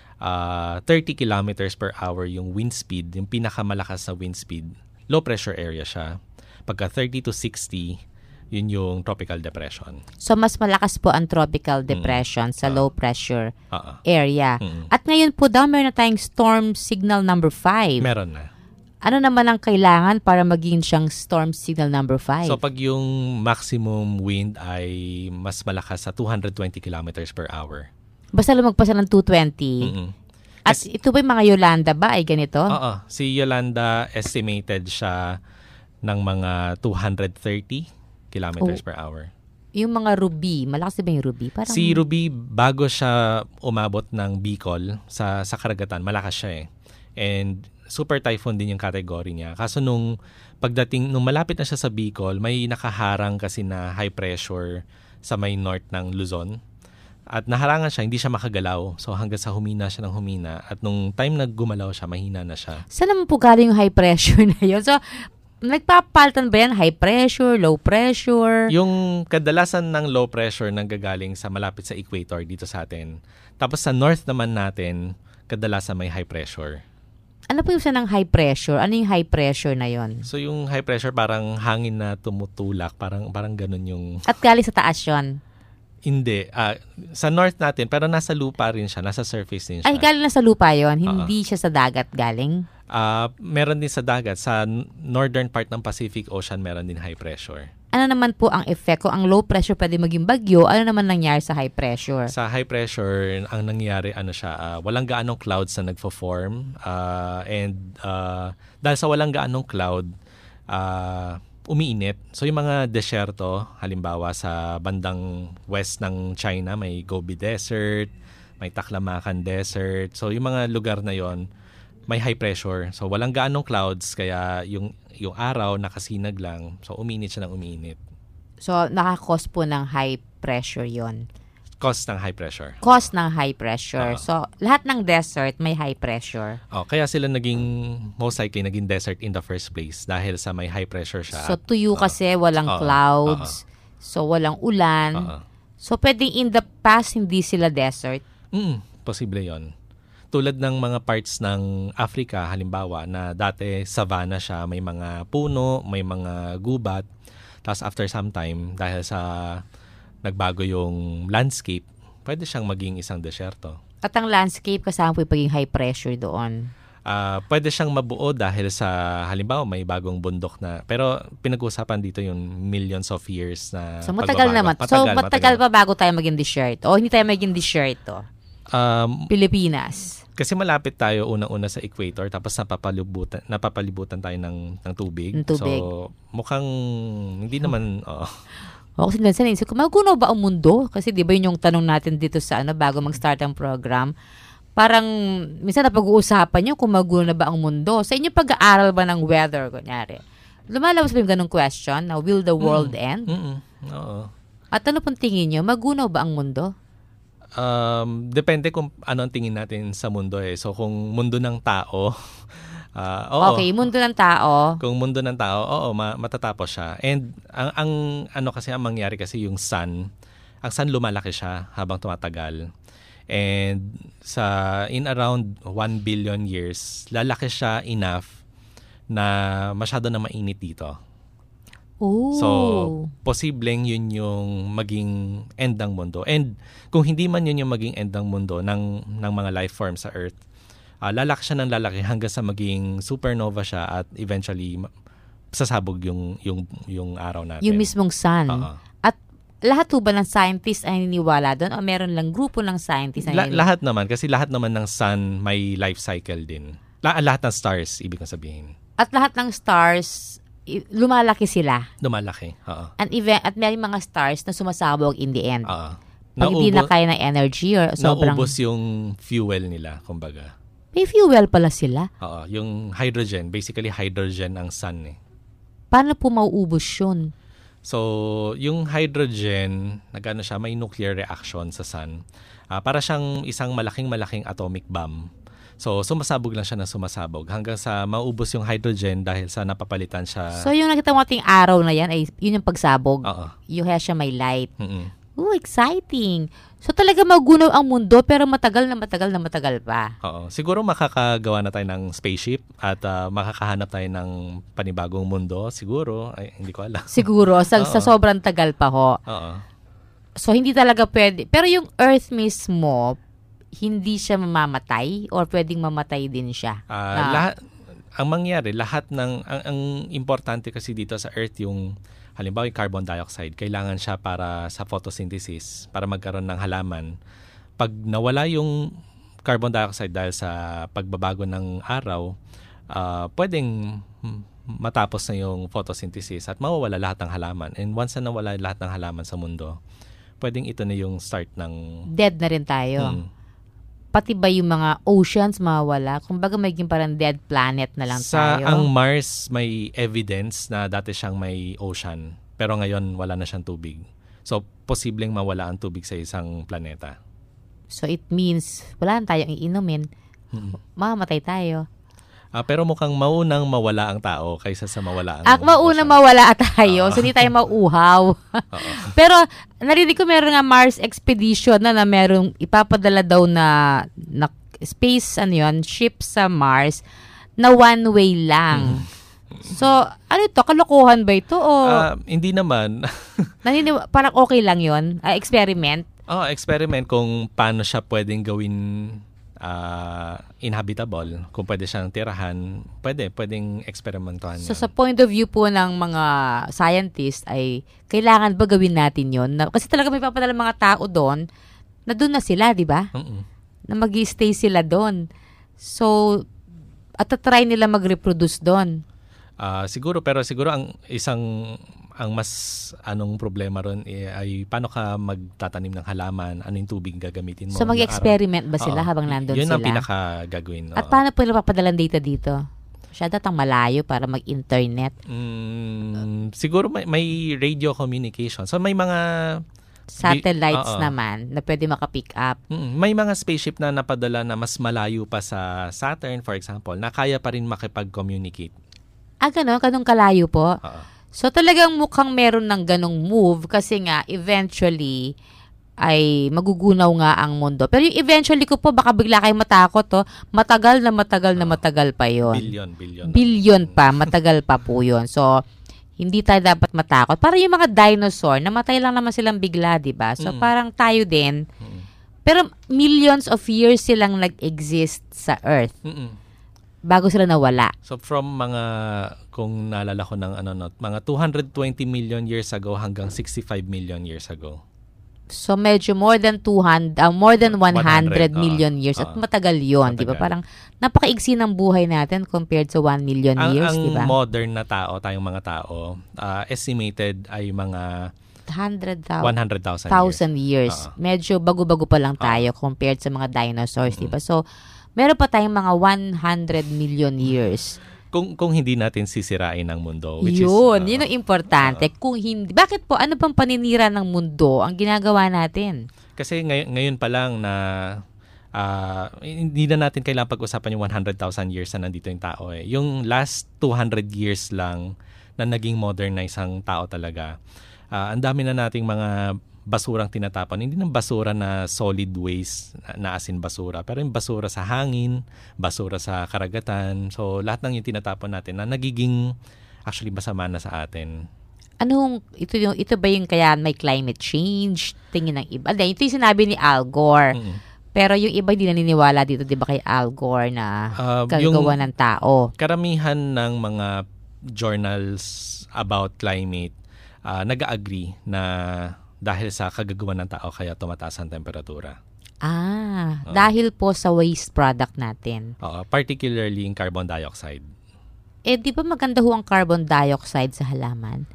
30 kilometers per hour yung wind speed, yung pinakamalakas na wind speed, low pressure area siya. Pagka 30 to 60, yun yung tropical depression. So, mas malakas po ang tropical depression sa low pressure area. At ngayon po daw, meron na tayong storm signal number 5. Meron na. Ano naman ang kailangan para maging siyang storm signal number 5? So, pag yung maximum wind ay mas malakas sa 220 kilometers per hour. Basta lumagpas ng 220? At ito ba yung mga Yolanda ba ay ganito? Oo. Si Yolanda estimated siya ng mga 230 kilometers per hour. Yung mga Ruby, malakas ba yung Ruby? Si Ruby, bago siya umabot ng Bicol sa karagatan, malakas siya eh. And super typhoon din yung category niya. Kaso nung malapit na siya sa Bicol, may nakaharang kasi na high pressure sa may north ng Luzon. At naharangan siya, hindi siya makagalaw. So hanggang sa humina siya ng humina. At nung time na gumalaw siya, mahina na siya. Saan naman po galing yung high pressure na yun? So, nagpapalitan ba yan? High pressure, low pressure? Yung kadalasan ng low pressure nanggagaling sa malapit sa equator dito sa atin. Tapos sa north naman natin, kadalasan may high pressure. Ano po yung ng high pressure? Ano yung high pressure na yon? So yung high pressure parang hangin na tumutulak, parang ganun yung... At galing sa taas yon? Hindi. Sa north natin, pero nasa lupa rin siya, nasa surface din siya. Ay, galing na sa lupa yon? Hindi siya sa dagat galing? Meron din sa dagat. Sa northern part ng Pacific Ocean, meron din high pressure. Ano naman po ang effect? Kung ang low pressure pwede maging bagyo, ano naman nangyari sa high pressure? Sa high pressure, ang nangyari, walang gaanong clouds na nagfo-form. And dahil sa walang gaanong cloud, umiinit. So yung mga desyerto, halimbawa sa bandang west ng China, may Gobi Desert, may Taklamakan Desert. So yung mga lugar na yon may high pressure. So walang gaanong clouds, kaya yung araw nakasinag lang. So umiinit siya ng umiinit. So nakakos po ng high pressure yon. Cause ng high pressure. Cause ng high pressure. So lahat ng desert may high pressure. Kaya sila most likely naging desert in the first place dahil sa may high pressure siya. So tuyo kasi walang clouds. So walang ulan. So pwedeng in the past hindi sila desert. Posible yon. Tulad ng mga parts ng Africa, halimbawa, na dati savanna siya, may mga puno, may mga gubat. Tapos after some time, dahil sa nagbago yung landscape, pwede siyang maging isang desyerto. At ang landscape kasama po yung pagiging high pressure doon. Pwede siyang mabuo dahil sa, halimbawa, may bagong bundok na. Pero pinag-uusapan dito yung millions of years na so matagal naman. Matagal pa bago tayo maging desierto. O hindi tayo maging desierto. Pilipinas. Kasi malapit tayo unang-una sa equator, tapos napapalibutan tayo ng tubig. So mukhang hindi naman Kasi minsan naisip ko, magunaw ba ang mundo? Kasi di ba yun yung tanong natin dito sa bago mag-start ang program. Parang minsan napag-uusapan nyo kung magunaw na ba ang mundo. Sa inyong pag-aaral ba ng weather, kunyari, lumalabas ba yung ganong question na will the world end? Oo. At ano pong tingin nyo? Magunaw ba ang mundo? Depende kung ano ang tingin natin sa mundo So kung mundo ng tao, okay, mundo ng tao. Kung mundo ng tao, matatapos siya. And ang mangyari kasi yung sun lumalaki siya habang tumatagal. And in around 1 billion years, lalaki siya enough na masyado na mainit dito. Ooh. So, posibleng yun yung maging end ng mundo. And kung hindi man yun yung maging end ng mundo ng mga life forms sa Earth, lalaki siya ng lalaki hanggang sa maging supernova siya at eventually sasabog yung araw natin. Yung mismong sun. At lahat ba ng scientists ay naniniwala doon o meron lang grupo ng scientists na lahat naman, kasi lahat naman ng sun may life cycle din. Lahat ng stars, ibig kong sabihin. At lahat ng stars lumalaki sila. Lumalaki, At may mga stars na sumasabog in the end. Pag Naubos, hindi na kaya ng energy or sobrang... Naubos yung fuel nila, kumbaga. May fuel pala sila? Yung hydrogen, basically hydrogen ang sun Paano po mauubos yun? So, yung hydrogen, siya, may nuclear reaction sa sun. Para siyang isang malaking atomic bomb. So, sumasabog lang siya na sumasabog hanggang sa maubos yung hydrogen dahil sa napapalitan siya. So, yung nakita mo ating araw na yan, ay yun yung pagsabog. Yung kaya siya may light. Exciting. So, talaga magunaw ang mundo pero matagal pa. Siguro makakagawa na tayo ng spaceship at makakahanap tayo ng panibagong mundo. Siguro. Ay, hindi ko alam. Siguro. Sa sobrang tagal pa ho. So, hindi talaga pwede. Pero yung Earth mismo, hindi siya mamamatay or pwedeng mamatay din siya? Ang mangyari, ang importante kasi dito sa Earth yung, halimbawa yung carbon dioxide, kailangan siya para sa photosynthesis, para magkaroon ng halaman. Pag nawala yung carbon dioxide dahil sa pagbabago ng araw, pwedeng matapos na yung photosynthesis at mawawala lahat ng halaman. And once na nawala lahat ng halaman sa mundo, pwedeng ito na yung start ng... Dead na rin tayo. Pati ba yung mga oceans mawawala? Kumbaga magiging parang dead planet na lang tayo. Ang Mars may evidence na dati siyang may ocean. Pero ngayon wala na siyang tubig. So, posibleng mawala ang tubig sa isang planeta. So, it means wala na tayong iinumin. Mamamatay tayo. Pero mukhang maunang mawala ang tao kaysa sa mawala ang maunang mawala tayo. So, hindi tayo mauuhaw. Pero, narinig ko meron nga Mars expedition na merong ipapadala daw na space, ship sa Mars na one way lang. So, ano ito? Kalokohan ba ito? O hindi naman. Parang okay lang yon, experiment? Experiment kung paano siya pwedeng gawin inhabitable. Kung pwede siyang tirahan, pwedeng eksperimentuhan. So, sa point of view po ng mga scientists ay kailangan ba gawin natin yon? Kasi talaga may papadala mga tao doon na doon na sila, di ba? Na mag-i-stay sila doon. So, at try nila mag-reproduce doon. Siguro ang mas problema ron ay paano ka magtatanim ng halaman, ano yung tubig gagamitin mo. So mag-experiment ba sila habang nandun yun sila? Yun ang pinaka-gagawin. At paano po napapadalang data dito? Masyado tang malayo para mag-internet. Siguro may radio communication. So may mga satellites naman na pwede makapick up. May mga spaceship na napadala na mas malayo pa sa Saturn, for example, na kaya pa rin makipag-communicate. Ganun kalayo po? So talagang mukhang meron ng ganong move kasi nga eventually ay magugunaw nga ang mundo. Pero yung eventually ko po, baka bigla kayo matakot, matagal pa yon. Billion pa, matagal pa po yun. So, hindi tayo dapat matakot. Para yung mga dinosaur, namatay lang naman silang bigla, di ba? So, parang tayo din. Pero millions of years silang nag-exist sa Earth. Bago sila nawala. So, from kung naalala ko ng mga 220 million years ago hanggang 65 million years ago. So medyo more than 100 million years at matagal 'yon, 'di ba? Parang napakaigsi ng buhay natin compared sa 1 million years, 'di ba? Ang modern na tayong mga tao, estimated ay mga 100,000 years. Medyo bago-bago pa lang tayo compared sa mga dinosaurs, 'di ba? So meron pa tayong mga 100 million years. Kung hindi natin sisirain ang mundo. Yun ang importante. Kung hindi, bakit po? Ano bang paninira ng mundo ang ginagawa natin? Kasi ngayon pa lang na hindi na natin kailangan pag-usapan yung 100,000 years na nandito yung tao. Yung last 200 years lang na naging modernize ang tao talaga. Ang dami na nating mga basurang tinatapon. Hindi ng basura na solid waste na asin basura, pero yung basura sa hangin, basura sa karagatan. So lahat ng yung tinatapon natin na nagiging actually masama na sa atin. Ito ba yung kaya may climate change? Tingin ng iba. Ito yung sinabi ni Al Gore. Pero yung iba hindi naniniwala dito, di ba, kay Al Gore na kagagawa ng tao? Karamihan ng mga journals about climate nag-agree na dahil sa kagagawa ng tao kaya tumataas ang temperatura. Dahil po sa waste product natin. Particularly in carbon dioxide. Di ba maganda ho ang carbon dioxide sa halaman?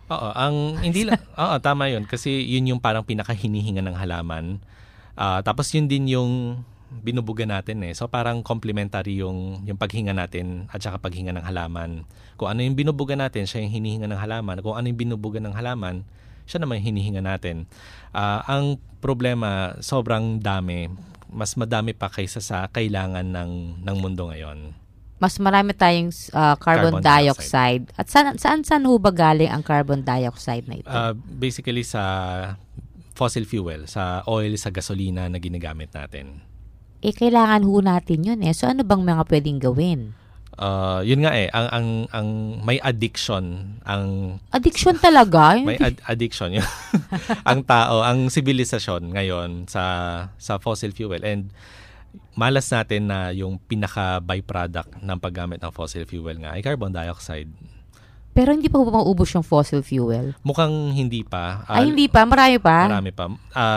Tama yun. Kasi yun yung parang pinakahinihinga ng halaman. Tapos yun din yung binubuga natin . So parang complementary yung paghinga natin at saka paghinga ng halaman. Kung ano yung binubuga natin, siya yung hinihinga ng halaman. Kung ano yung binubuga ng halaman, siya naman hinihinga natin. Ang problema, sobrang dami. Mas madami pa kaysa sa kailangan ng mundo ngayon. Mas marami tayong carbon dioxide. At saan ho ba galing ang carbon dioxide na ito? Basically sa fossil fuel, sa oil, sa gasolina na ginagamit natin. Kailangan ho natin yun . So ano bang mga pwedeng gawin? Yun nga ang may addiction addiction talaga may addiction yun. Ang tao, ang sibilisasyon ngayon sa fossil fuel, and malas natin na yung pinaka byproduct ng paggamit ng fossil fuel nga ay carbon dioxide. Pero hindi pa maubos yung fossil fuel? Mukhang hindi pa. Hindi pa? Marami pa? Marami pa.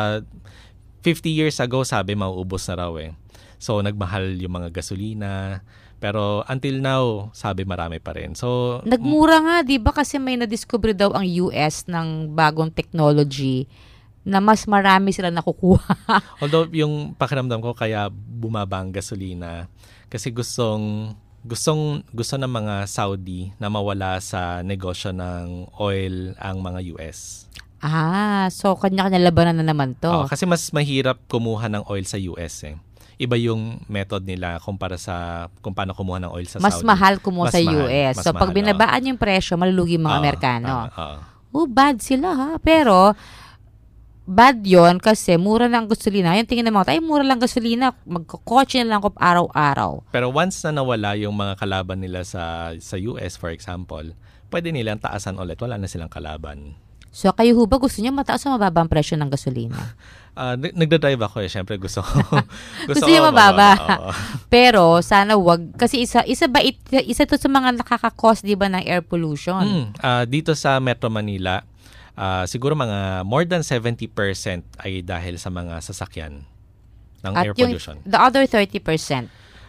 50 years ago sabi mauubos na raw . So nagmahal yung mga gasolina. Pero until now, sabi marami pa rin. So nagmura nga, 'di ba? Kasi may na-discover daw ang US ng bagong technology na mas marami sila nakukuha. Although yung pakiramdam ko kaya bumaba ang gasolina kasi gusto ng mga Saudi na mawala sa negosyo ng oil ang mga US. So kanya-kanya labanan na naman 'to. Kasi mas mahirap kumuha ng oil sa US . Iba yung method nila kumpara sa kung paano kumuha ng oil sa mas Saudi. Mahal kumuha sa US. So pag binabaan yung presyo, malulugi mga Amerikano. Bad sila ha. Pero bad yon kasi mura lang gasolina. Yung tingin ng mga mura lang gasolina, magkokotse na lang ako araw-araw. Pero once na nawala yung mga kalaban nila sa US, for example, pwede nilang taasan ulit. Wala na silang kalaban. So kayo ho ba gusto niyo mataas o mababa ang presyo ng gasolina? Nagdadrive ako Siyempre gusto niyo mababa. Pero sana wag kasi isa to sa mga nakaka-cause, 'di ba, ng air pollution. Dito sa Metro Manila, siguro mga more than 70% ay dahil sa mga sasakyan ng air pollution. The other 30%?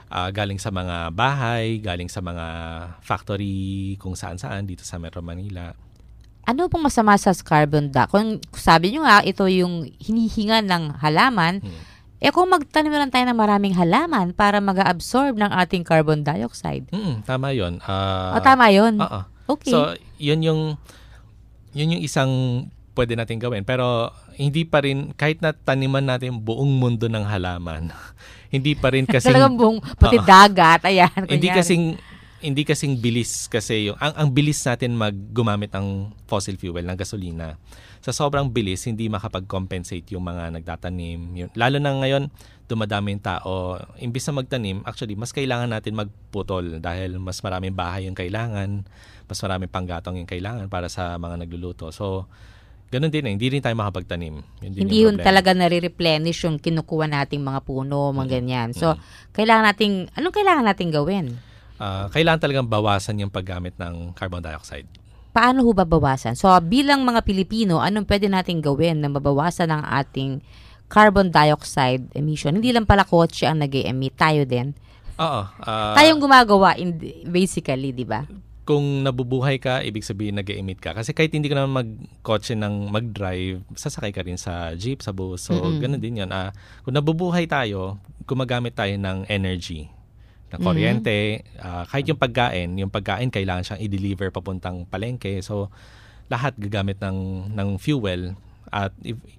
galing sa mga bahay, galing sa mga factory kung saan-saan dito sa Metro Manila. Ano pong masama sa carbon dioxide? Kung sabi nyo nga, ito yung hinihinga ng halaman, kung magtanim lang tayo ng maraming halaman para mag-absorb ng ating carbon dioxide. Tama yun. Tama yun? Oo. Okay. So, yun yung isang pwede natin gawin. Pero, hindi pa rin, kahit na taniman natin buong mundo ng halaman, hindi pa rin kasing... Talagang buong, pati dagat, ayan. Hindi kasing bilis kasi ang bilis natin gumamit ng fossil fuel, ng gasolina. Sa sobrang bilis, hindi makapag-compensate yung mga nagtatanim. Lalo na ngayon, dumadami yung tao. Imbis na magtanim, actually, mas kailangan natin magputol dahil mas maraming bahay yung kailangan, mas maraming panggatong yung kailangan para sa mga nagluluto. So, ganun din hindi rin tayo makapagtanim. Hindi yun talaga nare-replenish yung kinukuha nating mga puno, mga ganyan. So, anong kailangan nating gawin? Kailangan talagang bawasan yung paggamit ng carbon dioxide. Paano ho babawasan? So, bilang mga Pilipino, anong pwede nating gawin na mabawasan ang ating carbon dioxide emission? Hindi lang pala kotse ang nag-e-emit, tayo din. Oo. Tayong gumagawa, basically, di ba? Kung nabubuhay ka, ibig sabihin nag-e-emit ka. Kasi kahit hindi ka naman mag-kotse ng mag-drive, sasakay ka rin sa jeep, sa bus. So, ganun din yun. Kung nabubuhay tayo, gumagamit tayo ng energy, na kuryente, kahit yung pagkain kailangan siyang i-deliver papuntang palengke. So, lahat gagamit ng fuel at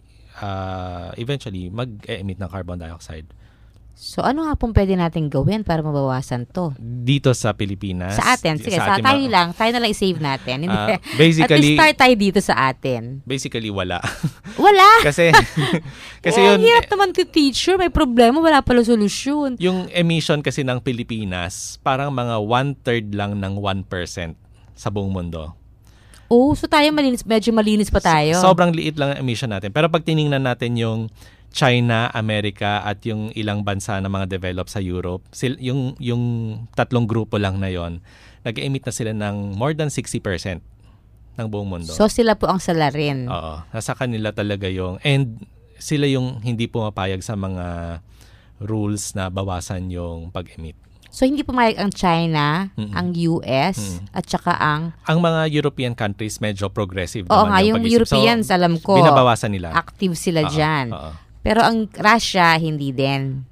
eventually mag-emit ng carbon dioxide. So, ano nga pong pwede natin gawin para mabawasan to? Dito sa Pilipinas. Sa atin. Sige, tayo na lang i-save natin. Basically, at least start tayo dito sa atin. Basically, wala. Wala? kasi yun. Hirap naman teacher. May problema, wala pala solusyon. Yung emission kasi ng Pilipinas, parang mga 1/3 lang ng 1% sa buong mundo. Oh, so tayo medyo malinis pa tayo. Sobrang liit lang ang emission natin. Pero pag tiningnan natin yung China, Amerika at yung ilang bansa na mga developed sa Europe, yung tatlong grupo lang na yon, nag-emit na sila ng more than 60% ng buong mundo. So sila po ang salarin. Oo. Nasa kanila talaga and sila yung hindi pumapayag sa mga rules na bawasan yung pag-emit. So hindi pumayag ang China, ang US, at saka ang mga European countries medyo progressive naman yung yung Europeans, so, alam ko, binabawasan nila. Active sila dyan. Pero ang Russia, hindi din.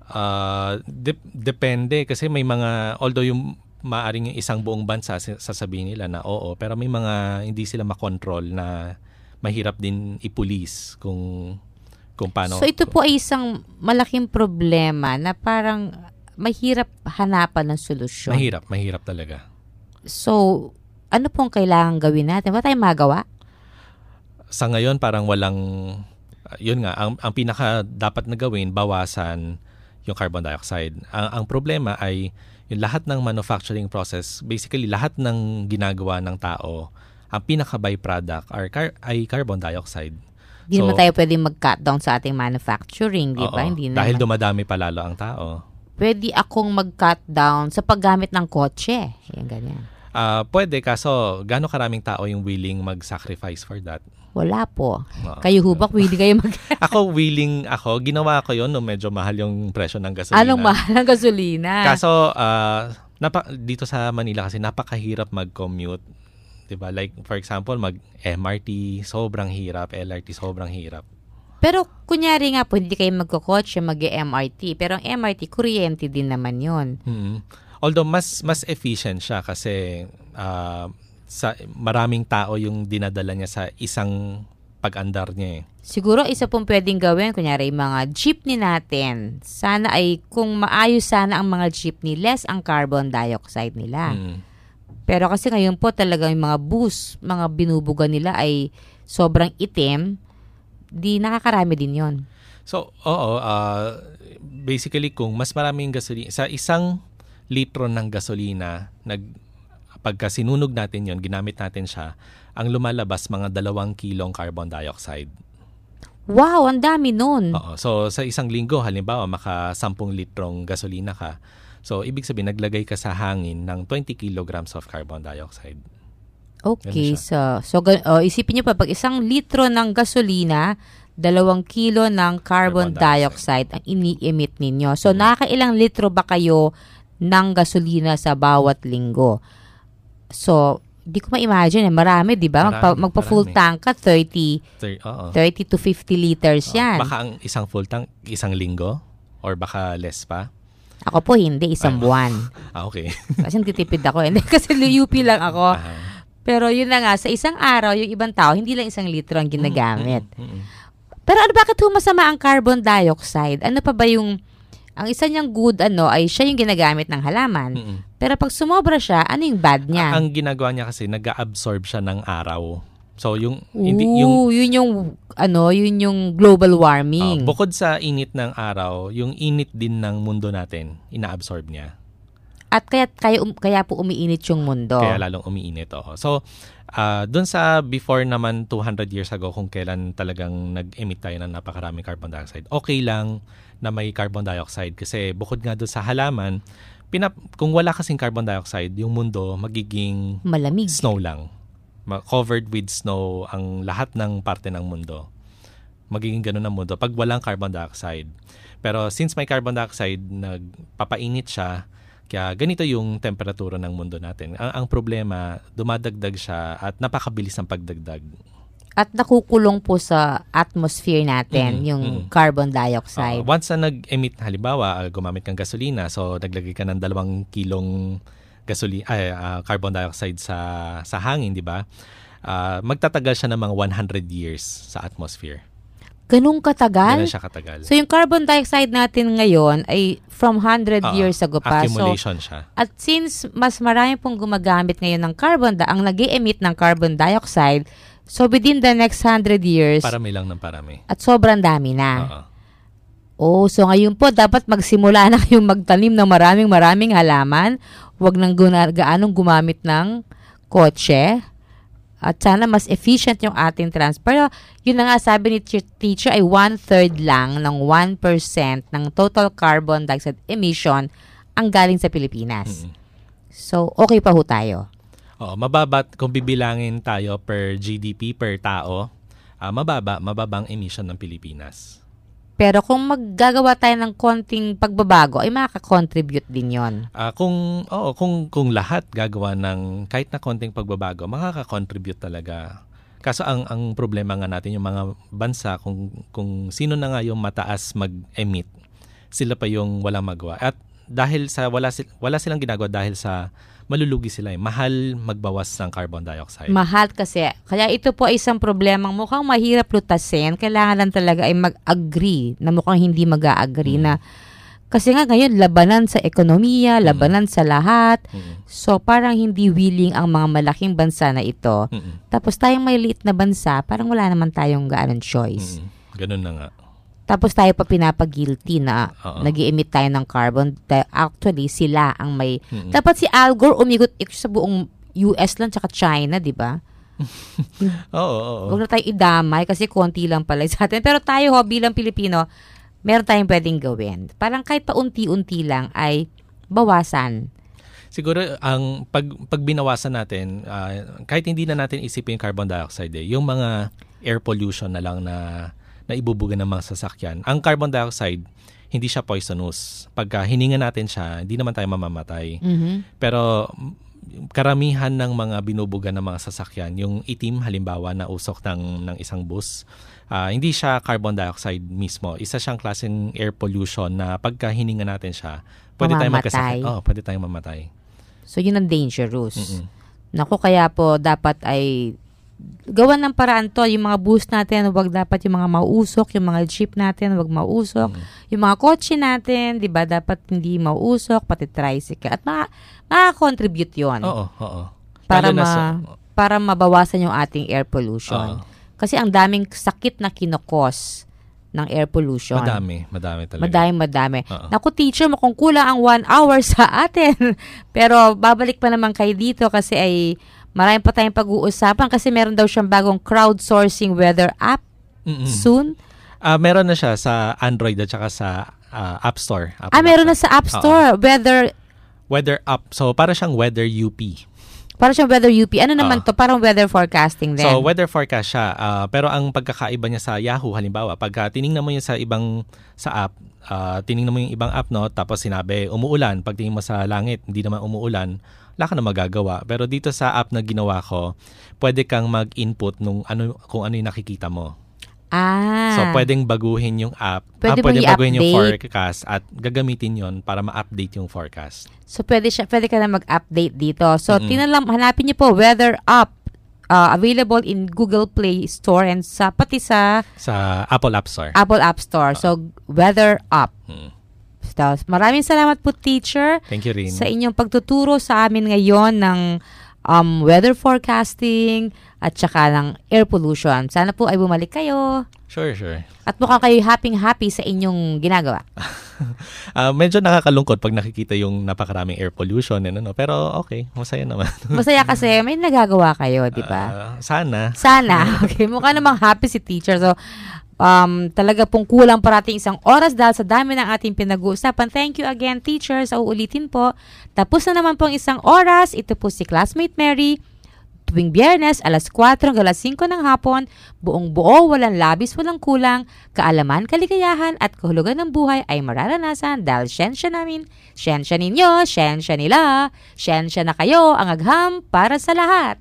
Depende kasi may mga, although yung maaring yung isang buong bansa sasabihin nila na oo, pero may mga hindi sila makontrol na mahirap din ipulis kung paano. So ito po ay isang malaking problema na parang mahirap hanapan ng solusyon. Mahirap talaga. So, ano pong kailangan gawin natin? Ba tayong magawa? Sa ngayon, parang walang, yun nga, ang pinaka dapat na gawin, bawasan yung carbon dioxide. Ang problema ay yung lahat ng manufacturing process, basically lahat ng ginagawa ng tao, ang pinaka byproduct ay carbon dioxide. Hindi naman tayo pwedeng mag-cut down sa ating manufacturing, di ba? Hindi dahil naman. dumadami pa lalo ang tao. Pwede akong mag-cut down sa paggamit ng kotse. Yan, ganyan. Pwede, kaso gaano karaming tao yung willing mag-sacrifice for that? Wala po. Kayo hubak, willing kayo Ako, willing ako. Ginawa ko yun nung medyo mahal yung presyo ng gasolina. Anong mahal ng gasolina? Kaso, dito sa Manila kasi napakahirap mag-commute. Diba? Like, for example, mag-MRT, sobrang hirap. LRT, sobrang hirap. Pero, kunyari nga po, hindi kayo magkakotse, mag-MRT. Pero ang MRT, kuryente din naman yun. Although, mas efficient siya kasi sa maraming tao yung dinadala niya sa isang pag-andar niya eh. Siguro, isa pong pwedeng gawin, kunyari, mga jeepney natin. Sana ay, kung maayos sana ang mga jeepney, less ang carbon dioxide nila. Pero kasi ngayon po talagang yung mga bus, mga binubuga nila ay sobrang itim, di nakakarami din yon. So, basically kung mas maraming gasolina, sa isang litro ng gasolina, pagka sinunog natin yon, ginamit natin siya, ang lumalabas mga 2 kilong carbon dioxide. Wow, ang dami nun. Oo. So, sa isang linggo, halimbawa, maka 10 litrong gasolina ka. So, ibig sabihin, naglagay ka sa hangin ng 20 kilograms of carbon dioxide. Okay, so isipin niyo pa, pag 1 litro ng gasolina, 2 kilo ng carbon dioxide ang ini-emit ninyo. So, nakakailang litro ba kayo ng gasolina sa bawat linggo. So, di ko ma-imagine, marami, di ba? Magpa-full tank ka, 30 to 50 liters yan. Baka ang isang full tank, isang linggo? Or baka less pa? Ako po, hindi. Isang buwan. Okay. Kasi titipid ako. Hindi, kasi UP lang ako. Pero yun na nga, sa isang araw, yung ibang tao, hindi lang 1 litro ang ginagamit. Pero bakit masama ang carbon dioxide? Ano pa ba yung, ang isa niyang good ay siya yung ginagamit ng halaman. Pero pag sumobra siya, ano yung bad niya? Ang ginagawa niya kasi, nag-absorb siya ng araw. So yun yung global warming. Oh, bukod sa init ng araw, yung init din ng mundo natin, ina-absorb niya. At kaya po umiinit yung mundo. Kaya lalong umiinit. So, dun sa before naman 200 years ago, kung kailan talagang nag-emit tayo ng napakaraming carbon dioxide, okay lang na may carbon dioxide kasi bukod nga dun sa halaman, kung wala kasing carbon dioxide, yung mundo magiging malamig. Snow lang. Covered with snow ang lahat ng parte ng mundo. Magiging ganun ang mundo pag walang carbon dioxide. Pero since may carbon dioxide, nagpapainit siya, kaya ganito yung temperatura ng mundo natin. Ang problema, dumadagdag siya at napakabilis ang pagdagdag. At nakukulong po sa atmosphere natin yung carbon dioxide. Once na nag-emit, halimbawa, gumamit kang gasolina, so naglagay ka ng 2 kilong carbon dioxide sa hangin, di ba? Magtatagal siya ng mga 100 years sa atmosphere. Ganun katagal? Ganun siya katagal. So yung carbon dioxide natin ngayon ay from 100 years ago pa. Accumulation siya. At since mas marami pong gumagamit ngayon ng ang nag-i-emit ng carbon dioxide, so within the next 100 years, parami lang ng parami. At sobrang dami na. So ngayon po, dapat magsimula na kayong magtanim ng maraming halaman. Huwag nang gaanong gumamit ng kotse. At sana mas efficient yung ating transport. Pero yun na nga, sabi ni teacher ay 1/3 lang ng 1% ng total carbon dioxide emission ang galing sa Pilipinas. So, okay pa ho tayo. Mababa, kung bibilangin tayo per GDP, per tao, mababang emission ng Pilipinas. Pero kung maggagawa tayo ng konting pagbabago, ay makaka-contribute din yon. Kung lahat gagawa ng kahit na konting pagbabago, makaka-contribute talaga. Kaso ang problema nga natin, yung mga bansa, kung sino na nga yung mataas mag-emit, sila pa yung walang magawa. At dahil sa wala silang ginagawa dahil sa malulugi sila. Mahal magbawas ng carbon dioxide. Mahal kasi. Kaya ito po ay isang problemang mukhang mahirap lutasin. Kailangan lang talaga ay mag-agree na mukhang hindi mag-agree na kasi nga ngayon labanan sa ekonomiya, labanan sa lahat. So parang hindi willing ang mga malaking bansa na ito. Tapos tayong may liit na bansa, parang wala naman tayong gaanong choice. Ganun na nga. Tapos tayo pa pinapag-guilty na nag-i-emit tayo ng carbon. Actually, sila ang may... Dapat si Al Gore umikot-ikot sa buong US lang tsaka China, di ba? Huwag na tayo idamay kasi konti lang pala sa atin. Pero tayo bilang Pilipino, meron tayong pwedeng gawin. Parang kahit pa unti-unti lang ay bawasan. Siguro, ang pag binawasan natin, kahit hindi na natin isipin yung carbon dioxide, yung mga air pollution na lang na ibubuga ng mga sasakyan. Ang carbon dioxide, hindi siya poisonous. Pagka hininga natin siya, hindi naman tayo mamamatay. Pero karamihan ng mga binubuga ng mga sasakyan, yung itim halimbawa na usok ng isang bus, hindi siya carbon dioxide mismo. Isa siyang klaseng air pollution na pagka hininga natin siya, pwede tayong magkasakit. Pwede tayong mamatay. So yun ang dangerous. Naku, kaya po dapat ay gawan ng paraan to, yung mga bus natin, wag dapat yung mga mauusok, yung mga jeep natin, wag mauusok, yung mga kotse natin, di ba, dapat hindi mauusok, pati tricycle, at maka-contribute yun. Para mabawasan yung ating air pollution. Kasi ang daming sakit na kinokos ng air pollution. Madami talaga. Madami. Naku, teacher, kung kulang ang 1 hour sa atin. Pero babalik pa naman kayo dito kasi ay marami pa tayong pag-uusapan kasi meron daw siyang bagong crowdsourcing weather app soon. Meron na siya sa Android at saka sa App Store. Meron na sa App Store. Weather app. So, para siyang Weather UP. Parang siyang weather UP. Ano naman to? Parang weather forecasting din. So, weather forecast siya. Pero ang pagkakaiba niya sa Yahoo, halimbawa, pag tinignan mo yun sa app, tinignan mo yung ibang app, no? Tapos sinabi, umuulan. Pag tingin mo sa langit, hindi naman umuulan, wala ka na magagawa. Pero dito sa app na ginawa ko, pwede kang mag-input kung ano yung nakikita mo. So, pwedeng baguhin yung app. Pwedeng baguhin yung forecast at gagamitin yon para ma-update yung forecast. So, pwede ka na mag-update dito. So, hanapin niyo po Weather App. Available in Google Play Store and pati sa Apple App Store. Apple App Store. So, Weather App. So, maraming salamat po, teacher. Thank you rin. Sa inyong pagtuturo sa amin ngayon ng weather forecasting at saka ng air pollution. Sana po ay bumalik kayo. Sure. At mukhang kayo happy sa inyong ginagawa. Medyo nakakalungkot pag nakikita yung napakaraming air pollution. Pero okay, masaya naman. Masaya kasi may nagagawa kayo, di ba? Sana. Okay, mukha namang happy si teacher. So, talaga pong kulang parating isang oras dahil sa dami ng ating pinag-uusapan. Thank you again, teacher. Sa uulitin po. Tapos na naman pong isang oras. Ito po si Classmate Mary. Tuwing Biyernes, alas 4 hanggang alas 5 ng hapon, buong buo, walang labis, walang kulang, kaalaman, kaligayahan at kahulugan ng buhay ay mararanasan dahil siyensya namin, siyensya ninyo, siyensya nila, siyensya na kayo, ang agham para sa lahat.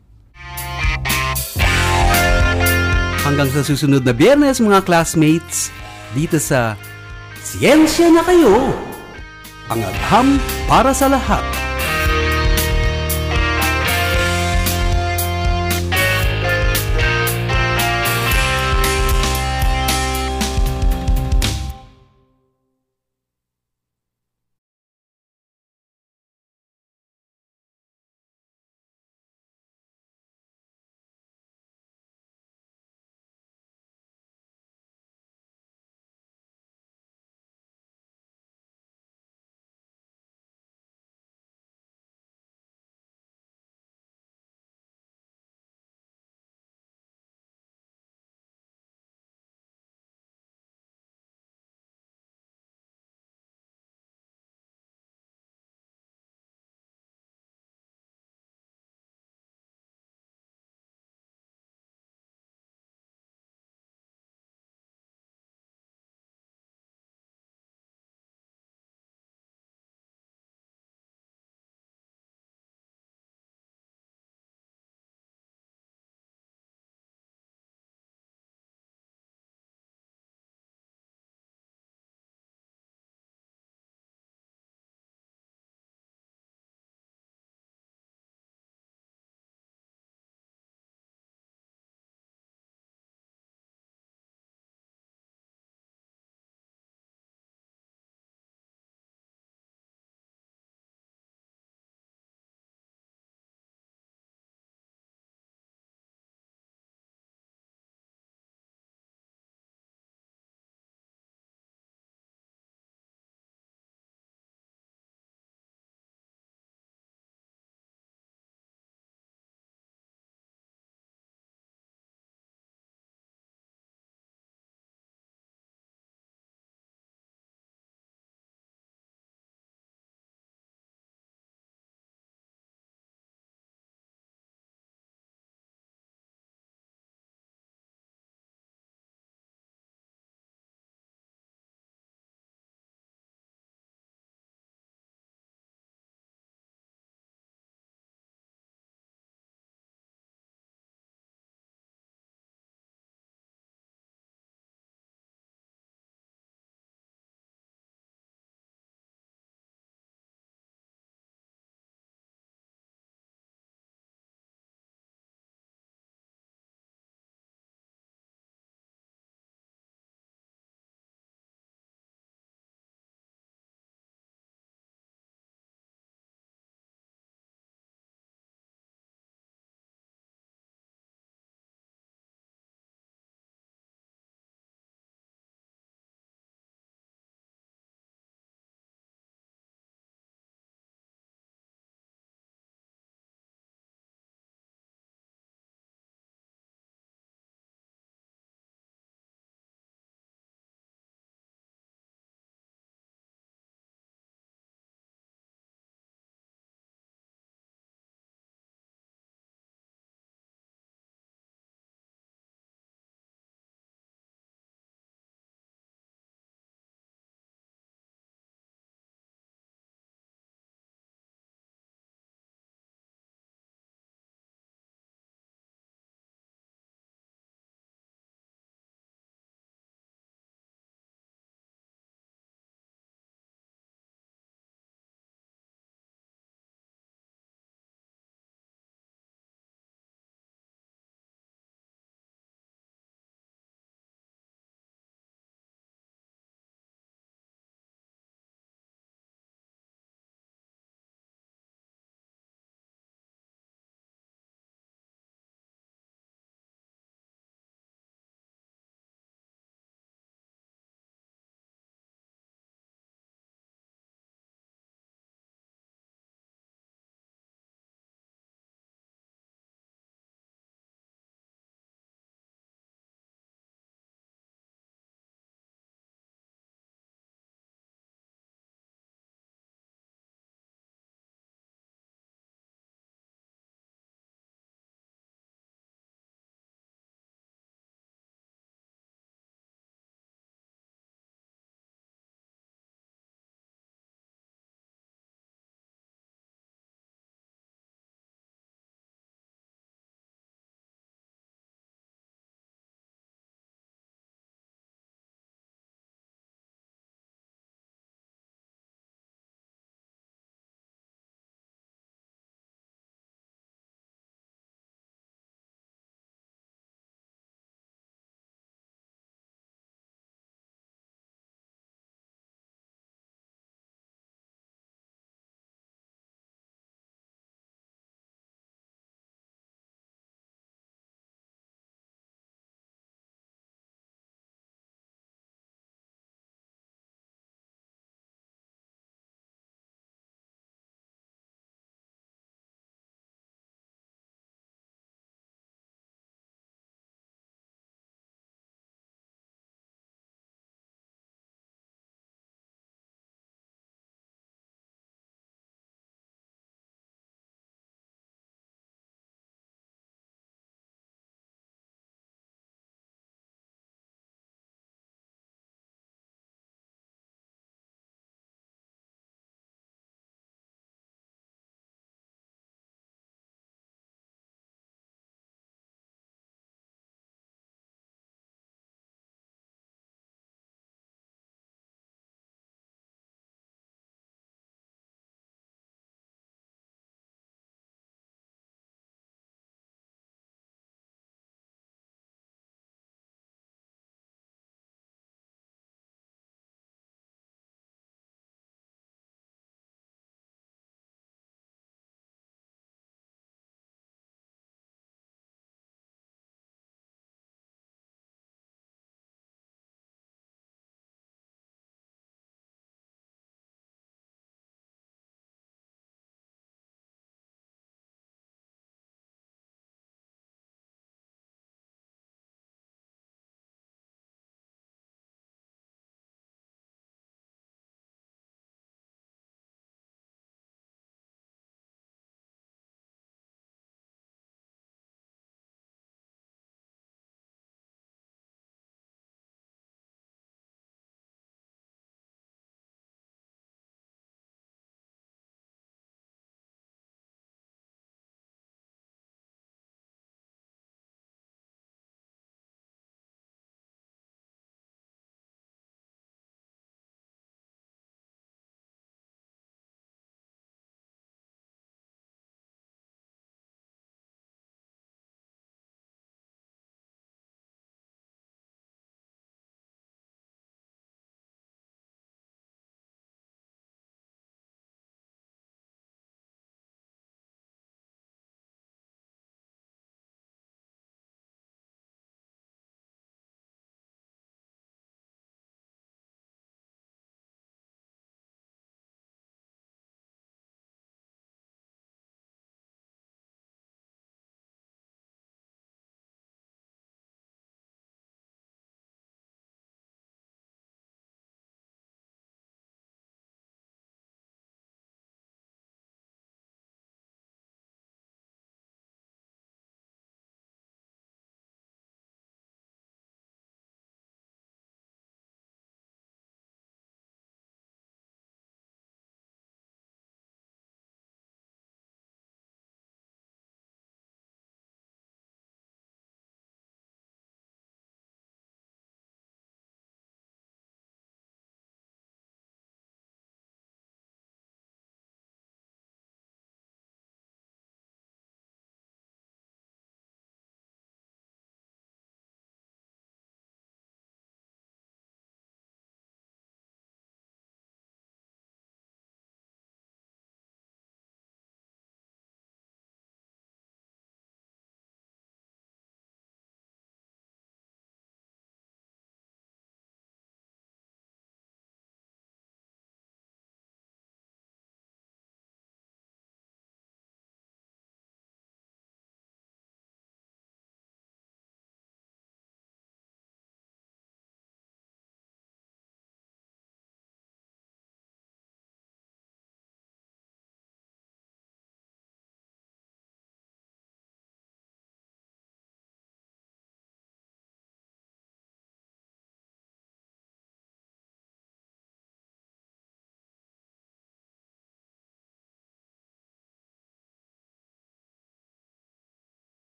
Hanggang sa susunod na Biyernes, mga classmates, dito sa Siyensya na Kayo, ang agham para sa lahat.